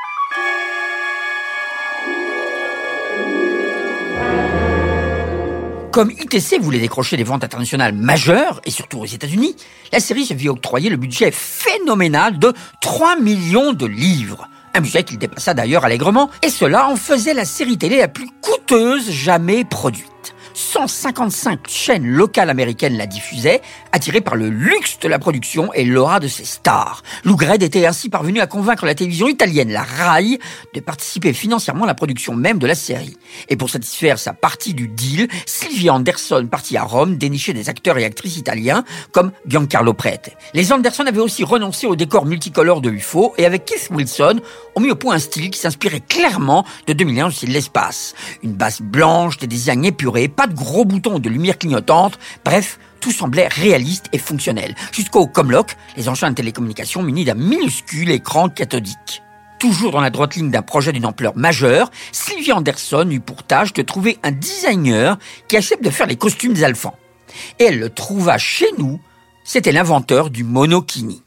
Speaker 3: Comme ITC voulait décrocher des ventes internationales majeures, et surtout aux États-Unis, la série se vit octroyer le budget phénoménal de 3 millions de livres. Un budget qu'il dépassa d'ailleurs allègrement, et cela en faisait la série télé la plus coûteuse jamais produite. 155 chaînes locales américaines la diffusaient, attirées par le luxe de la production et l'aura de ses stars. Lou Gred était ainsi parvenu à convaincre la télévision italienne, la RAI, de participer financièrement à la production même de la série. Et pour satisfaire sa partie du deal, Sylvia Anderson partit à Rome dénicher des acteurs et actrices italiens comme Giancarlo Prete. Les Anderson avaient aussi renoncé au décor multicolore de UFO et avec Keith Wilson ont mis au point un style qui s'inspirait clairement de 2001 aussi de l'espace. Une base blanche, des designs épurés, pas de gros boutons de lumière clignotante, bref, tout semblait réaliste et fonctionnel. Jusqu'au Comlock, les engins de télécommunication munis d'un minuscule écran cathodique. Toujours dans la droite ligne d'un projet d'une ampleur majeure, Sylvia Anderson eut pour tâche de trouver un designer qui accepte de faire les costumes des Alphans. Et elle le trouva chez nous. C'était l'inventeur du monokini.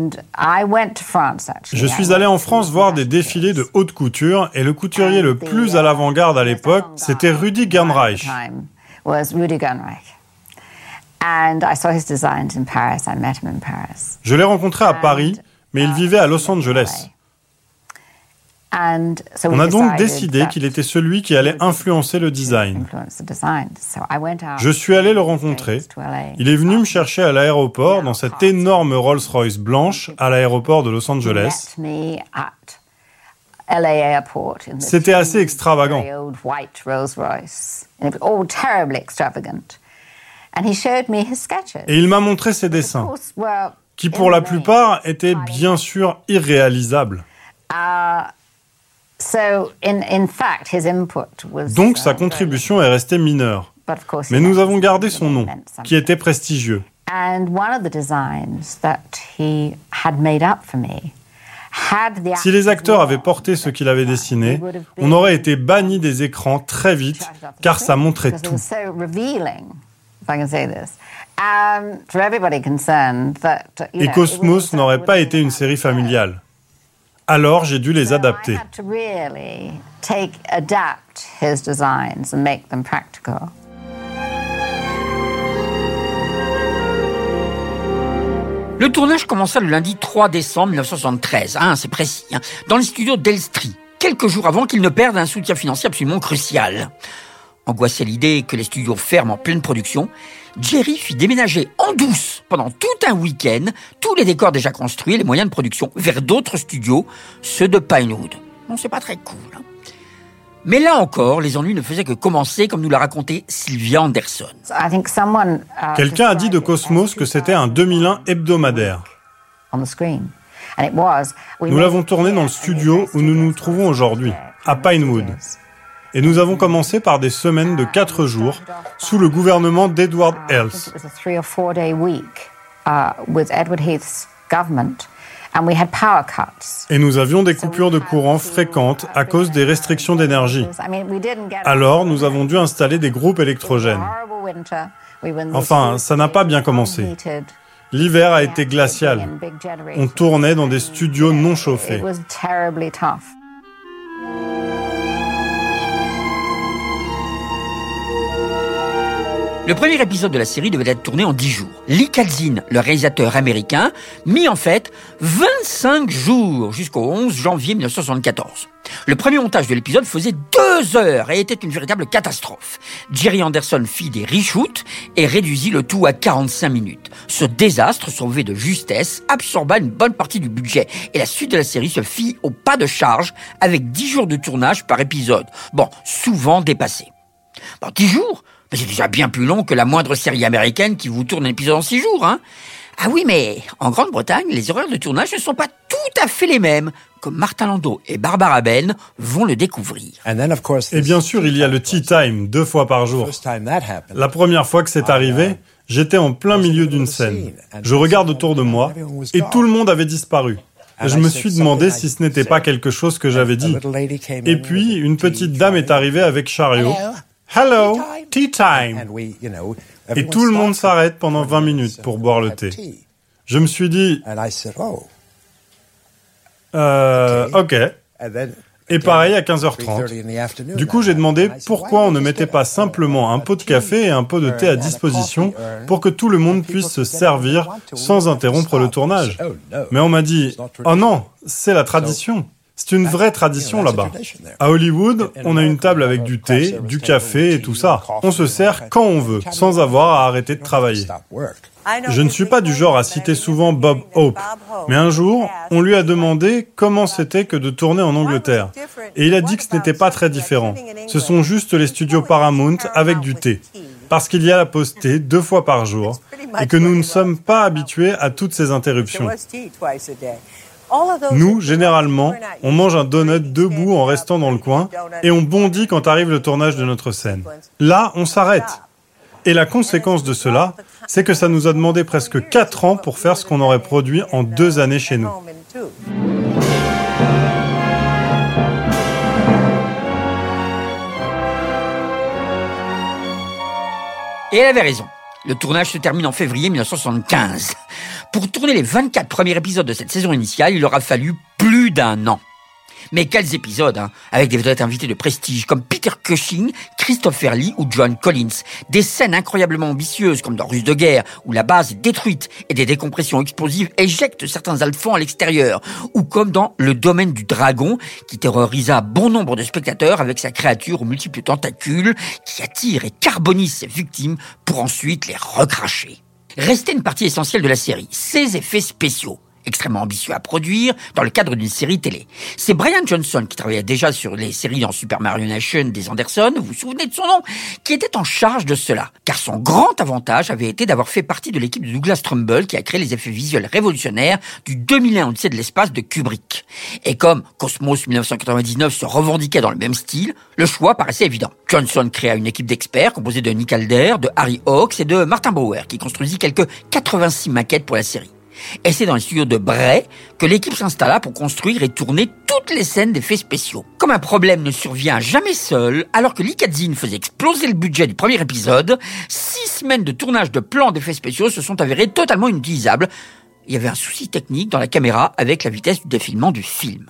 Speaker 11: Je suis allé en France voir des défilés de haute couture et le couturier le plus à l'avant-garde à l'époque, c'était Rudi Gernreich. Je l'ai rencontré à Paris, mais il vivait à Los Angeles. On a donc décidé qu'il était celui qui allait influencer le design. Je suis allé le rencontrer. Il est venu me chercher à l'aéroport dans cette énorme Rolls-Royce blanche à l'aéroport de Los Angeles. C'était assez extravagant. Et il m'a montré ses dessins, qui pour la plupart étaient bien sûr irréalisables. Donc sa contribution est restée mineure. Mais nous avons gardé son nom, qui était prestigieux. Si les acteurs avaient porté ce qu'il avait dessiné, on aurait été bannis des écrans très vite, car ça montrait tout. Et Cosmos n'aurait pas été une série familiale. Alors, j'ai dû les adapter.
Speaker 3: Le tournage commença le lundi 3 décembre 1973, c'est précis, dans les studios d'Elstree, quelques jours avant qu'ils ne perdent un soutien financier absolument crucial. Angoissé à l'idée que les studios ferment en pleine production, Jerry fit déménager en douce, pendant tout un week-end, tous les décors déjà construits et les moyens de production vers d'autres studios, ceux de Pinewood. Bon, c'est pas très cool. Mais là encore, les ennuis ne faisaient que commencer, comme nous l'a raconté Sylvia Anderson.
Speaker 11: Quelqu'un a dit de Cosmos que c'était un 2001 hebdomadaire. Nous l'avons tourné dans le studio où nous nous trouvons aujourd'hui, à Pinewood. Et nous avons commencé par des semaines de 4 jours sous le gouvernement d'Edward Heath. Et nous avions des coupures de courant fréquentes à cause des restrictions d'énergie. Alors, nous avons dû installer des groupes électrogènes. Enfin, ça n'a pas bien commencé. L'hiver a été glacial. On tournait dans des studios non chauffés.
Speaker 3: Le premier épisode de la série devait être tourné en 10 jours. Lee Katzin, le réalisateur américain, mit en fait 25 jours jusqu'au 11 janvier 1974. Le premier montage de l'épisode faisait 2 heures et était une véritable catastrophe. Jerry Anderson fit des reshoots et réduisit le tout à 45 minutes. Ce désastre, sauvé de justesse, absorba une bonne partie du budget et la suite de la série se fit au pas de charge avec 10 jours de tournage par épisode. Bon, souvent dépassés. 10 jours ? C'est déjà bien plus long que la moindre série américaine qui vous tourne un épisode en 6 jours, Ah oui, mais en Grande-Bretagne, les horaires de tournage ne sont pas tout à fait les mêmes, comme Martin Landau et Barbara Ben vont le découvrir.
Speaker 11: Et bien sûr, il y a le tea time, 2 fois par jour. La première fois que c'est arrivé, j'étais en plein milieu d'une scène. Je regarde autour de moi, et tout le monde avait disparu. Je me suis demandé si ce n'était pas quelque chose que j'avais dit. Et puis, une petite dame est arrivée avec chariot. Hello, tea time. Et tout le monde s'arrête pendant 20 minutes pour boire le thé. Je me suis dit, ok. Et pareil à 15h30. Du coup, j'ai demandé pourquoi on ne mettait pas simplement un pot de café et un pot de thé à disposition pour que tout le monde puisse se servir sans interrompre le tournage. Mais on m'a dit, oh non, c'est la tradition. C'est une vraie tradition là-bas. À Hollywood, on a une table avec du thé, du café et tout ça. On se sert quand on veut, sans avoir à arrêter de travailler. Je ne suis pas du genre à citer souvent Bob Hope, mais un jour, on lui a demandé comment c'était que de tourner en Angleterre. Et il a dit que ce n'était pas très différent. Ce sont juste les studios Paramount avec du thé. Parce qu'il y a la pause thé 2 fois par jour, et que nous ne sommes pas habitués à toutes ces interruptions. Nous, généralement, on mange un donut debout en restant dans le coin et on bondit quand arrive le tournage de notre scène. Là, on s'arrête. Et la conséquence de cela, c'est que ça nous a demandé presque 4 ans pour faire ce qu'on aurait produit en 2 années chez nous.
Speaker 3: Et elle avait raison. Le tournage se termine en février 1975. Pour tourner les 24 premiers épisodes de cette saison initiale, il aura fallu plus d'1 an. Mais quels épisodes, hein, avec des vedettes invitées de prestige comme Peter Cushing, Christopher Lee ou John Collins. Des scènes incroyablement ambitieuses comme dans Russes de guerre, où la base est détruite et des décompressions explosives éjectent certains alphans à l'extérieur. Ou comme dans Le domaine du dragon, qui terrorisa bon nombre de spectateurs avec sa créature aux multiples tentacules qui attire et carbonise ses victimes pour ensuite les recracher. Restait une partie essentielle de la série, ses effets spéciaux. Extrêmement ambitieux à produire dans le cadre d'une série télé. C'est Brian Johnson, qui travaillait déjà sur les séries dans Super Mario Nation des Anderson, vous vous souvenez de son nom, qui était en charge de cela. Car son grand avantage avait été d'avoir fait partie de l'équipe de Douglas Trumbull qui a créé les effets visuels révolutionnaires du 2001 Odyssée de l'espace de Kubrick. Et comme Cosmos 1999 se revendiquait dans le même style, le choix paraissait évident. Johnson créa une équipe d'experts composée de Nick Alder, de Harry Hawks et de Martin Bower, qui construisit quelques 86 maquettes pour la série. Et c'est dans les studios de Bray que l'équipe s'installa pour construire et tourner toutes les scènes d'effets spéciaux. Comme un problème ne survient jamais seul, alors que Lee Katzin faisait exploser le budget du premier épisode, 6 semaines de tournage de plans d'effets spéciaux se sont avérées totalement inutilisables. Il y avait un souci technique dans la caméra avec la vitesse du défilement du film.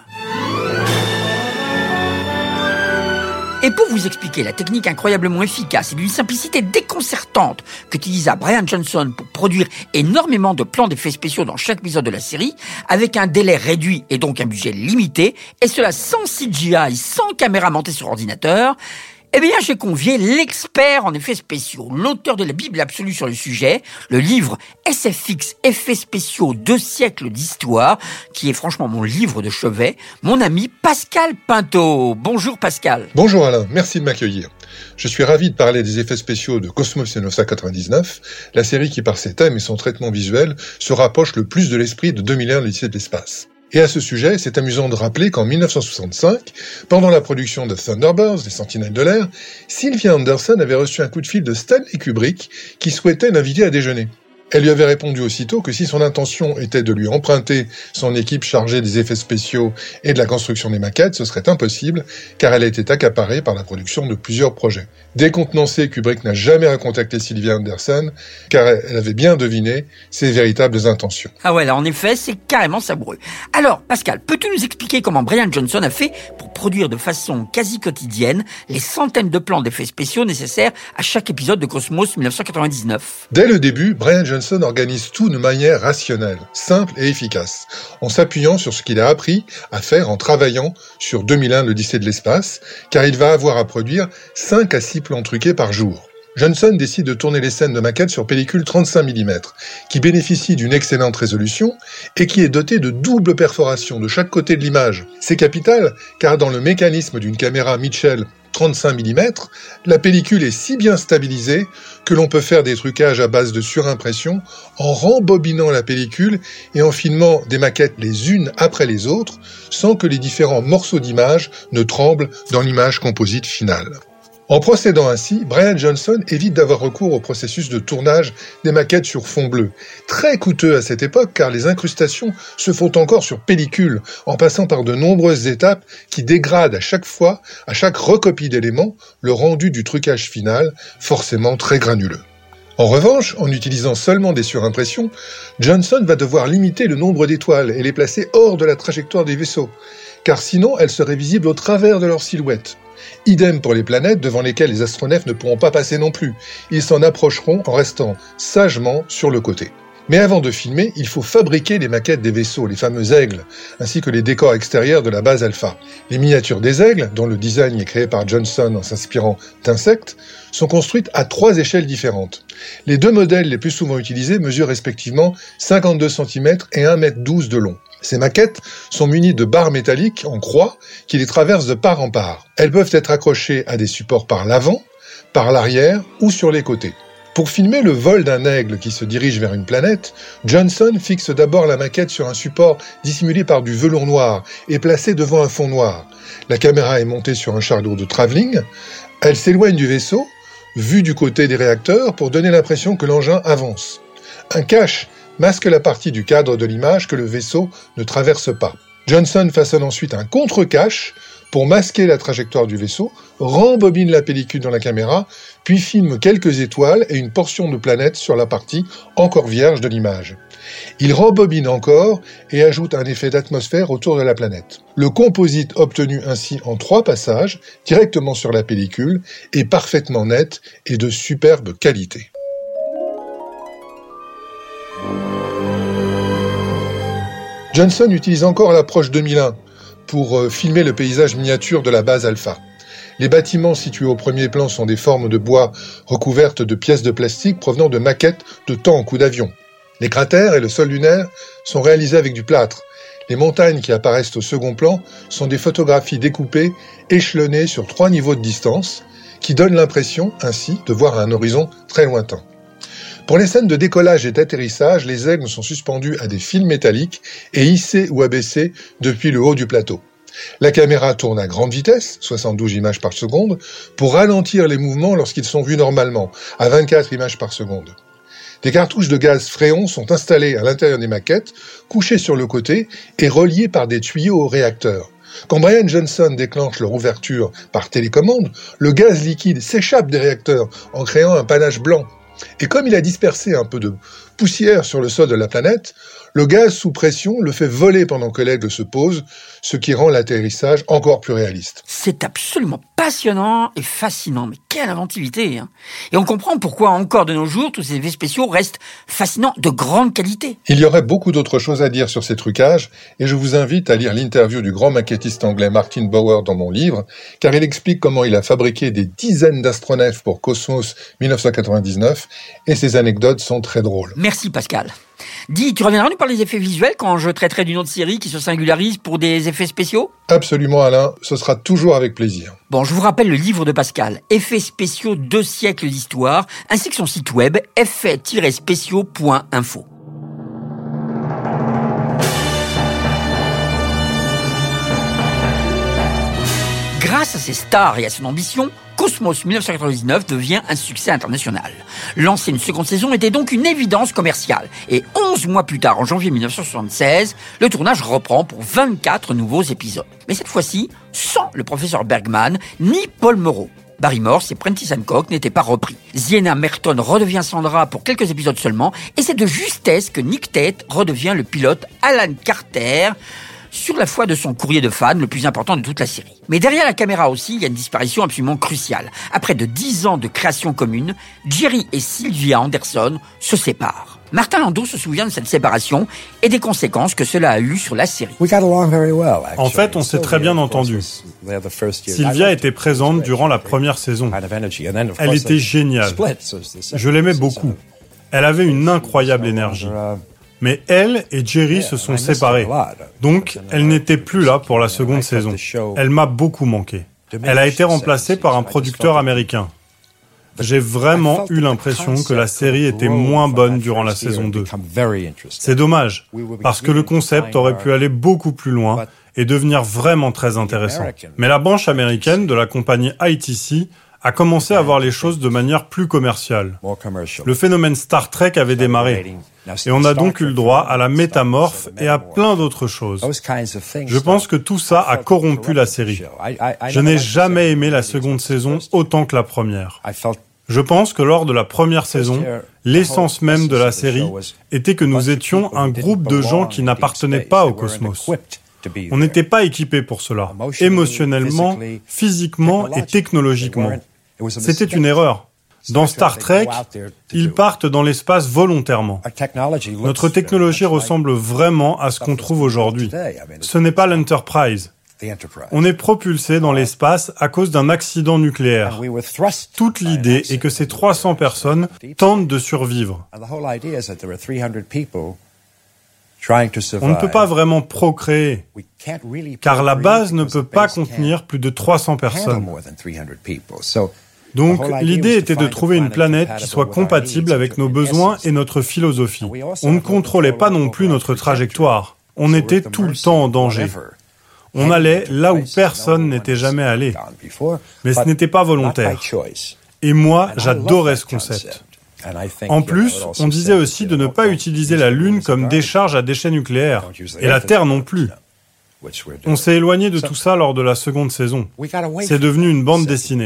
Speaker 3: Et pour vous expliquer la technique incroyablement efficace et d'une simplicité déconcertante qu'utilisa Brian Johnson pour produire énormément de plans d'effets spéciaux dans chaque épisode de la série, avec un délai réduit et donc un budget limité, et cela sans CGI, sans caméra montée sur ordinateur, eh bien, j'ai convié l'expert en effets spéciaux, l'auteur de la Bible absolue sur le sujet, le livre SFX Effets spéciaux 2 siècles d'histoire, qui est franchement mon livre de chevet, mon ami Pascal Pinto. Bonjour Pascal.
Speaker 12: Bonjour Alain, merci de m'accueillir. Je suis ravi de parler des effets spéciaux de Cosmos 1999, la série qui par ses thèmes et son traitement visuel se rapproche le plus de l'esprit de 2001 l'Odyssée de l'espace. Et à ce sujet, c'est amusant de rappeler qu'en 1965, pendant la production de Thunderbirds, les Sentinelles de l'air, Sylvia Anderson avait reçu un coup de fil de Stanley Kubrick qui souhaitait l'inviter à déjeuner. Elle lui avait répondu aussitôt que si son intention était de lui emprunter son équipe chargée des effets spéciaux et de la construction des maquettes, ce serait impossible, car elle était accaparée par la production de plusieurs projets. Décontenancé, Kubrick n'a jamais recontacté Sylvia Anderson, car elle avait bien deviné ses véritables intentions.
Speaker 3: Ah ouais, là en effet, c'est carrément savoureux. Alors, Pascal, peux-tu nous expliquer comment Brian Johnson a fait pour produire de façon quasi quotidienne les centaines de plans d'effets spéciaux nécessaires à chaque épisode de Cosmos 1999 ?
Speaker 12: Dès le début, Brian Johnson organise tout de manière rationnelle, simple et efficace, en s'appuyant sur ce qu'il a appris à faire en travaillant sur 2001 l'Odyssée de l'espace, car il va avoir à produire 5 à 6 plans truqués par jour. Johnson décide de tourner les scènes de maquettes sur pellicule 35 mm, qui bénéficie d'une excellente résolution et qui est dotée de double perforation de chaque côté de l'image. C'est capital, car dans le mécanisme d'une caméra Mitchell 35 mm, la pellicule est si bien stabilisée que l'on peut faire des trucages à base de surimpression en rembobinant la pellicule et en filmant des maquettes les unes après les autres sans que les différents morceaux d'image ne tremblent dans l'image composite finale. En procédant ainsi, Brian Johnson évite d'avoir recours au processus de tournage des maquettes sur fond bleu, très coûteux à cette époque car les incrustations se font encore sur pellicule, en passant par de nombreuses étapes qui dégradent à chaque fois, à chaque recopie d'éléments, le rendu du trucage final, forcément très granuleux. En revanche, en utilisant seulement des surimpressions, Johnson va devoir limiter le nombre d'étoiles et les placer hors de la trajectoire des vaisseaux, car sinon elles seraient visibles au travers de leur silhouette. Idem pour les planètes devant lesquelles les astronefs ne pourront pas passer non plus. Ils s'en approcheront en restant sagement sur le côté. Mais avant de filmer, il faut fabriquer les maquettes des vaisseaux, les fameux aigles, ainsi que les décors extérieurs de la base Alpha. Les miniatures des aigles, dont le design est créé par Johnson en s'inspirant d'insectes, sont construites à 3 échelles différentes. Les 2 modèles les plus souvent utilisés mesurent respectivement 52 cm et 1,12 m de long. Ces maquettes sont munies de barres métalliques en croix qui les traversent de part en part. Elles peuvent être accrochées à des supports par l'avant, par l'arrière ou sur les côtés. Pour filmer le vol d'un aigle qui se dirige vers une planète, Johnson fixe d'abord la maquette sur un support dissimulé par du velours noir et placé devant un fond noir. La caméra est montée sur un chariot de travelling. Elle s'éloigne du vaisseau, vue du côté des réacteurs, pour donner l'impression que l'engin avance. Un cache masque la partie du cadre de l'image que le vaisseau ne traverse pas. Johnson façonne ensuite un contre-cache pour masquer la trajectoire du vaisseau, rembobine la pellicule dans la caméra, puis filme quelques étoiles et une portion de planète sur la partie encore vierge de l'image. Il rembobine encore et ajoute un effet d'atmosphère autour de la planète. Le composite obtenu ainsi en 3 passages, directement sur la pellicule, est parfaitement net et de superbe qualité. Johnson utilise encore l'approche 2001 pour filmer le paysage miniature de la base Alpha. Les bâtiments situés au premier plan sont des formes de bois recouvertes de pièces de plastique provenant de maquettes de tanks ou d'avions. Les cratères et le sol lunaire sont réalisés avec du plâtre. Les montagnes qui apparaissent au second plan sont des photographies découpées, échelonnées sur 3 niveaux de distance, qui donnent l'impression, ainsi, de voir un horizon très lointain. Pour les scènes de décollage et d'atterrissage, les aigles sont suspendus à des fils métalliques et hissés ou abaissés depuis le haut du plateau. La caméra tourne à grande vitesse, 72 images par seconde, pour ralentir les mouvements lorsqu'ils sont vus normalement, à 24 images par seconde. Des cartouches de gaz fréon sont installées à l'intérieur des maquettes, couchées sur le côté et reliées par des tuyaux au réacteur. Quand Brian Johnson déclenche leur ouverture par télécommande, le gaz liquide s'échappe des réacteurs en créant un panache blanc. Et comme il a dispersé un peu de poussière sur le sol de la planète, le gaz sous pression le fait voler pendant que l'aigle se pose, ce qui rend l'atterrissage encore plus réaliste.
Speaker 3: C'est absolument passionnant et fascinant, mais quelle inventivité, hein. Et on comprend pourquoi encore de nos jours, tous ces effets spéciaux restent fascinants, de grande qualité.
Speaker 12: Il y aurait beaucoup d'autres choses à dire sur ces trucages, et je vous invite à lire l'interview du grand maquettiste anglais Martin Bower dans mon livre, car il explique comment il a fabriqué des dizaines d'astronefs pour Cosmos 1999, et ses anecdotes sont très drôles.
Speaker 3: Merci Pascal. Dis, tu reviendras nous parler des effets visuels quand je traiterai d'une autre série qui se singularise pour des effets spéciaux ?
Speaker 12: Absolument Alain, ce sera toujours avec plaisir.
Speaker 3: Bon, je vous rappelle le livre de Pascal, Effets spéciaux 2 siècles d'histoire, ainsi que son site web, effets-spéciaux.info. Grâce à ses stars et à son ambition, Cosmos 1999 devient un succès international. Lancer une seconde saison était donc une évidence commerciale. Et 11 mois plus tard, en janvier 1976, le tournage reprend pour 24 nouveaux épisodes. Mais cette fois-ci, sans le professeur Bergman ni Paul Moreau. Barry Morse et Prentice Hancock n'étaient pas repris. Sienna Merton redevient Sandra pour quelques épisodes seulement, et c'est de justesse que Nick Tate redevient le pilote Alan Carter, sur la foi de son courrier de fans le plus important de toute la série. Mais derrière la caméra aussi, il y a une disparition absolument cruciale. Après de 10 ans de création commune, Jerry et Sylvia Anderson se séparent. Martin Landau se souvient de cette séparation et des conséquences que cela a eues sur la série.
Speaker 11: En fait, on s'est très bien entendu. Sylvia était présente durant la première saison. Elle était géniale. Je l'aimais beaucoup. Elle avait une incroyable énergie. Mais elle et Jerry se sont séparés. Donc, elle n'était plus là pour la seconde saison. Elle m'a beaucoup manqué. Elle a été remplacée par un producteur américain. J'ai vraiment eu l'impression que la série était moins bonne durant la saison 2. C'est dommage, parce que le concept aurait pu aller beaucoup plus loin et devenir vraiment très intéressant. Mais la branche américaine de la compagnie ITC a commencé à voir les choses de manière plus commerciale. Le phénomène Star Trek avait démarré, et on a donc eu le droit à la métamorphe et à plein d'autres choses. Je pense que tout ça a corrompu la série. Je n'ai jamais aimé la seconde saison autant que la première. Je pense que lors de la première saison, l'essence même de la série était que nous étions un groupe de gens qui n'appartenaient pas au cosmos. On n'était pas équipés pour cela, émotionnellement, physiquement et technologiquement. C'était une erreur. Dans Star Trek, ils partent dans l'espace volontairement. Notre technologie ressemble vraiment à ce qu'on trouve aujourd'hui. Ce n'est pas l'Enterprise. On est propulsé dans l'espace à cause d'un accident nucléaire. Toute l'idée est que ces 300 personnes tentent de survivre. On ne peut pas vraiment procréer, car la base ne peut pas contenir plus de 300 personnes. Donc, l'idée était de trouver une planète qui soit compatible avec nos besoins et notre philosophie. On ne contrôlait pas non plus notre trajectoire. On était tout le temps en danger. On allait là où personne n'était jamais allé. Mais ce n'était pas volontaire. Et moi, j'adorais ce concept. En plus, on disait aussi de ne pas utiliser la Lune comme décharge à déchets nucléaires, et la Terre non plus. On s'est éloigné de tout ça lors de la seconde saison. C'est devenu une bande dessinée.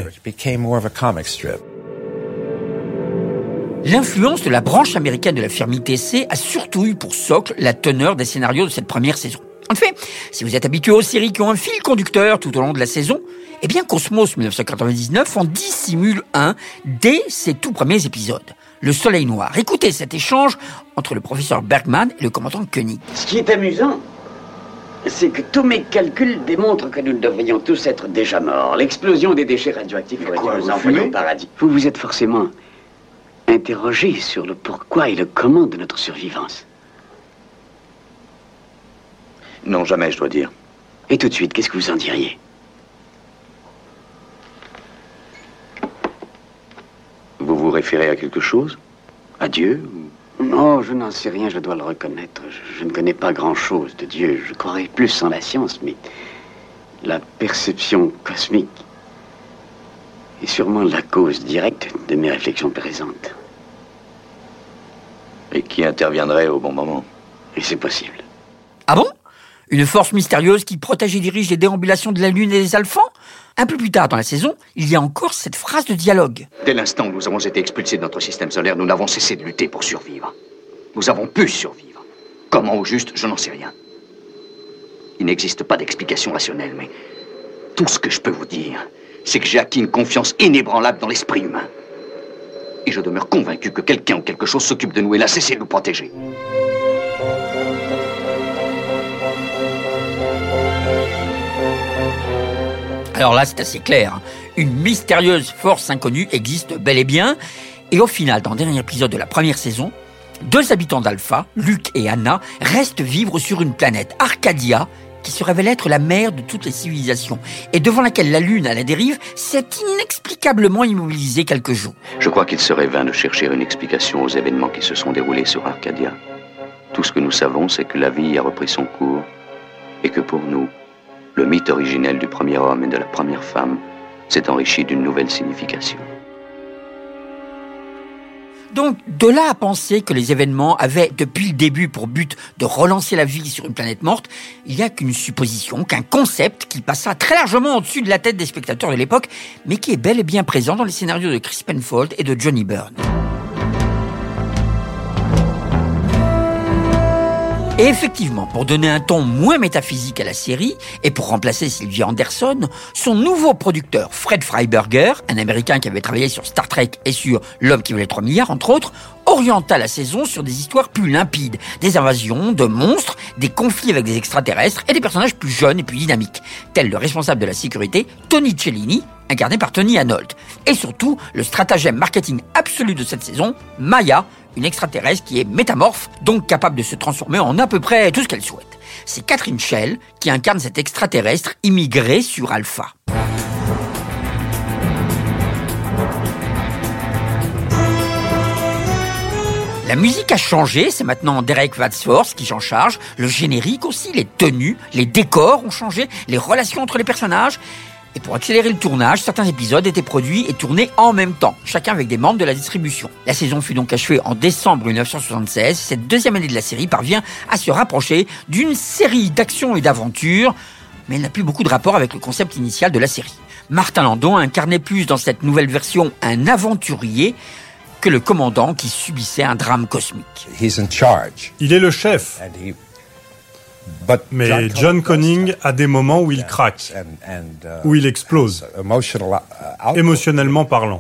Speaker 3: L'influence de la branche américaine de la firme ITC a surtout eu pour socle la teneur des scénarios de cette première saison. En fait, si vous êtes habitué aux séries qui ont un fil conducteur tout au long de la saison, eh bien Cosmos 1999 en dissimule un dès ses tout premiers épisodes. Le Soleil Noir. Écoutez cet échange entre le professeur Bergman et le commandant Koenig.
Speaker 1: Ce qui est amusant, c'est que tous mes calculs démontrent que nous devrions tous être déjà morts. L'explosion des déchets radioactifs aurait dû nous envoyer au paradis. Vous vous êtes forcément interrogé sur le pourquoi et le comment de notre survivance.
Speaker 4: Non, jamais, je dois dire.
Speaker 1: Et tout de suite, qu'est-ce que vous en diriez?
Speaker 4: Vous vous référez à quelque chose?
Speaker 1: À Dieu? Non, je n'en sais rien, je dois le reconnaître. Je ne connais pas grand-chose de Dieu. Je croirais plus en la science, mais la perception cosmique est sûrement la cause directe de mes réflexions présentes.
Speaker 4: Et qui interviendrait au bon moment?
Speaker 1: Et c'est possible.
Speaker 3: Ah bon? Une force mystérieuse qui protège et dirige les déambulations de la Lune et des Alphans? Un peu plus tard dans la saison, il y a encore cette phrase de dialogue.
Speaker 13: Dès l'instant où nous avons été expulsés de notre système solaire, nous n'avons cessé de lutter pour survivre. Nous avons pu survivre. Comment au juste, je n'en sais rien. Il n'existe pas d'explication rationnelle, mais tout ce que je peux vous dire, c'est que j'ai acquis une confiance inébranlable dans l'esprit humain. Et je demeure convaincu que quelqu'un ou quelque chose s'occupe de nous et n'a cessé de nous protéger.
Speaker 3: Alors là, c'est assez clair. Une mystérieuse force inconnue existe bel et bien. Et au final, dans le dernier épisode de la première saison, 2 habitants d'Alpha, Luke et Anna, restent vivre sur une planète, Arcadia, qui se révèle être la mère de toutes les civilisations, et devant laquelle la Lune, à la dérive, s'est inexplicablement immobilisée quelques jours.
Speaker 4: Je crois qu'il serait vain de chercher une explication aux événements qui se sont déroulés sur Arcadia. Tout ce que nous savons, c'est que la vie a repris son cours, et que pour nous, le mythe originel du premier homme et de la première femme s'est enrichi d'une nouvelle signification.
Speaker 3: Donc, de là à penser que les événements avaient, depuis le début, pour but de relancer la vie sur une planète morte, il n'y a qu'une supposition, qu'un concept qui passa très largement au-dessus de la tête des spectateurs de l'époque, mais qui est bel et bien présent dans les scénarios de Chris Penfold et de Johnny Byrne. Et effectivement, pour donner un ton moins métaphysique à la série, et pour remplacer Sylvia Anderson, son nouveau producteur, Fred Freiberger, un Américain qui avait travaillé sur Star Trek et sur L'homme qui valait 3 milliards, entre autres, orienta la saison sur des histoires plus limpides, des invasions, de monstres, des conflits avec des extraterrestres et des personnages plus jeunes et plus dynamiques, tel le responsable de la sécurité, Tony Cellini, incarné par Tony Arnold. Et surtout, le stratagème marketing absolu de cette saison, Maya, une extraterrestre qui est métamorphe, donc capable de se transformer en à peu près tout ce qu'elle souhaite. C'est Catherine Schell qui incarne cette extraterrestre immigrée sur Alpha. La musique a changé, c'est maintenant Derek Wadsworth qui s'en charge, le générique aussi, les tenues, les décors ont changé, les relations entre les personnages. Et pour accélérer le tournage, certains épisodes étaient produits et tournés en même temps, chacun avec des membres de la distribution. La saison fut donc achevée en décembre 1976. Cette deuxième année de la série parvient à se rapprocher d'une série d'action et d'aventure, mais elle n'a plus beaucoup de rapport avec le concept initial de la série. Martin Landau incarnait plus dans cette nouvelle version un aventurier que le commandant qui subissait un drame cosmique.
Speaker 11: Il est le chef. Mais John Conning a des moments où il craque, où il explose, émotionnellement parlant.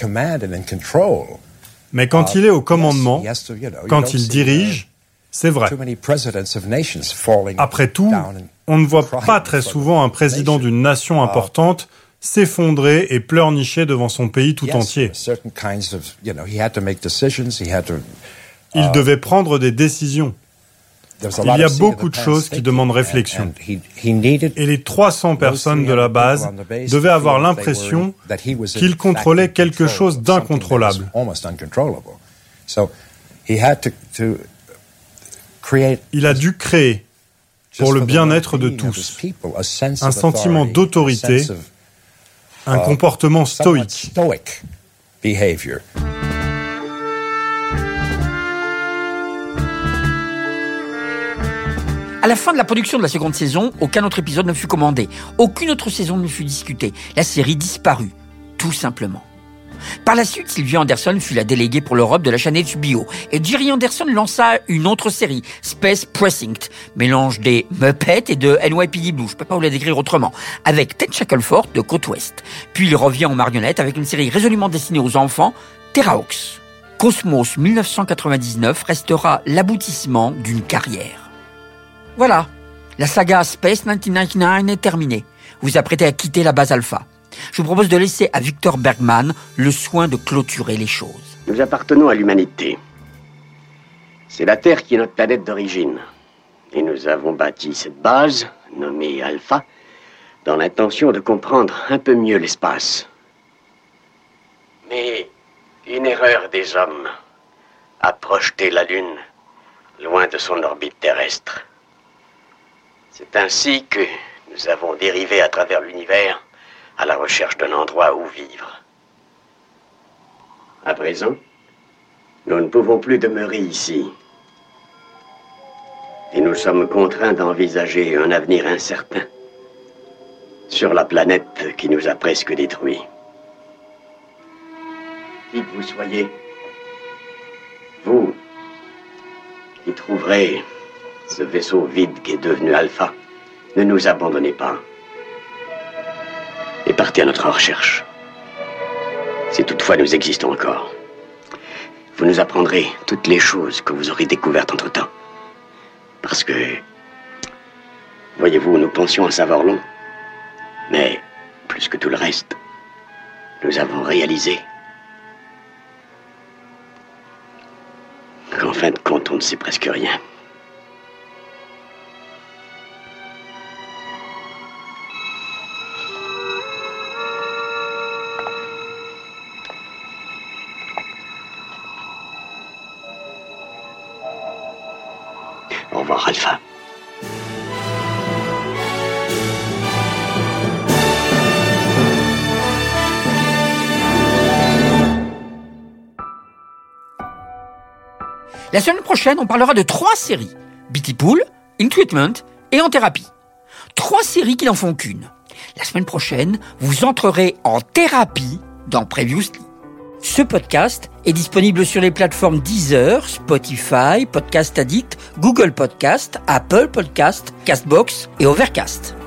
Speaker 11: Mais quand il est au commandement, quand il dirige, c'est vrai. Après tout, on ne voit pas très souvent un président d'une nation importante s'effondrer et pleurnicher devant son pays tout entier. Il devait prendre des décisions. Il y a beaucoup de choses qui demandent réflexion. Et les 300 personnes de la base devaient avoir l'impression qu'il contrôlait quelque chose d'incontrôlable. Il a dû créer, pour le bien-être de tous, un sentiment d'autorité, un comportement stoïque.
Speaker 3: À la fin de la production de la seconde saison, aucun autre épisode ne fut commandé. Aucune autre saison ne fut discutée. La série disparut, tout simplement. Par la suite, Sylvia Anderson fut la déléguée pour l'Europe de la chaîne HBO et Jerry Anderson lança une autre série, Space Precinct, mélange des Muppets et de NYPD Blue, je peux pas vous la décrire autrement, avec Ted Shackelford de Côte Ouest. Puis il revient en marionnette avec une série résolument destinée aux enfants, Terrahawks. Cosmos 1999 restera l'aboutissement d'une carrière. Voilà, la saga Space 1999 est terminée. Vous vous apprêtez à quitter la base Alpha. Je vous propose de laisser à Victor Bergman le soin de clôturer les choses.
Speaker 1: Nous appartenons à l'humanité. C'est la Terre qui est notre planète d'origine. Et nous avons bâti cette base, nommée Alpha, dans l'intention de comprendre un peu mieux l'espace. Mais une erreur des hommes a projeté la Lune loin de son orbite terrestre. C'est ainsi que nous avons dérivé à travers l'univers à la recherche d'un endroit où vivre. À présent, nous ne pouvons plus demeurer ici. Et nous sommes contraints d'envisager un avenir incertain sur la planète qui nous a presque détruits. Qui que vous soyez, vous qui trouverez ce vaisseau vide qui est devenu Alpha, ne nous abandonnez pas. Et partez à notre recherche. Si toutefois nous existons encore, vous nous apprendrez toutes les choses que vous aurez découvertes entre-temps. Parce que, voyez-vous, nous pensions en savoir long. Mais, plus que tout le reste, nous avons réalisé qu'en fin de compte, on ne sait presque rien. Au revoir, Alpha.
Speaker 3: La semaine prochaine, on parlera de 3 séries. Bitty Pool, In Treatment et En Thérapie. 3 séries qui n'en font qu'une. La semaine prochaine, vous entrerez en thérapie dans Previously. Ce podcast est disponible sur les plateformes Deezer, Spotify, Podcast Addict, Google Podcast, Apple Podcast, Castbox et Overcast.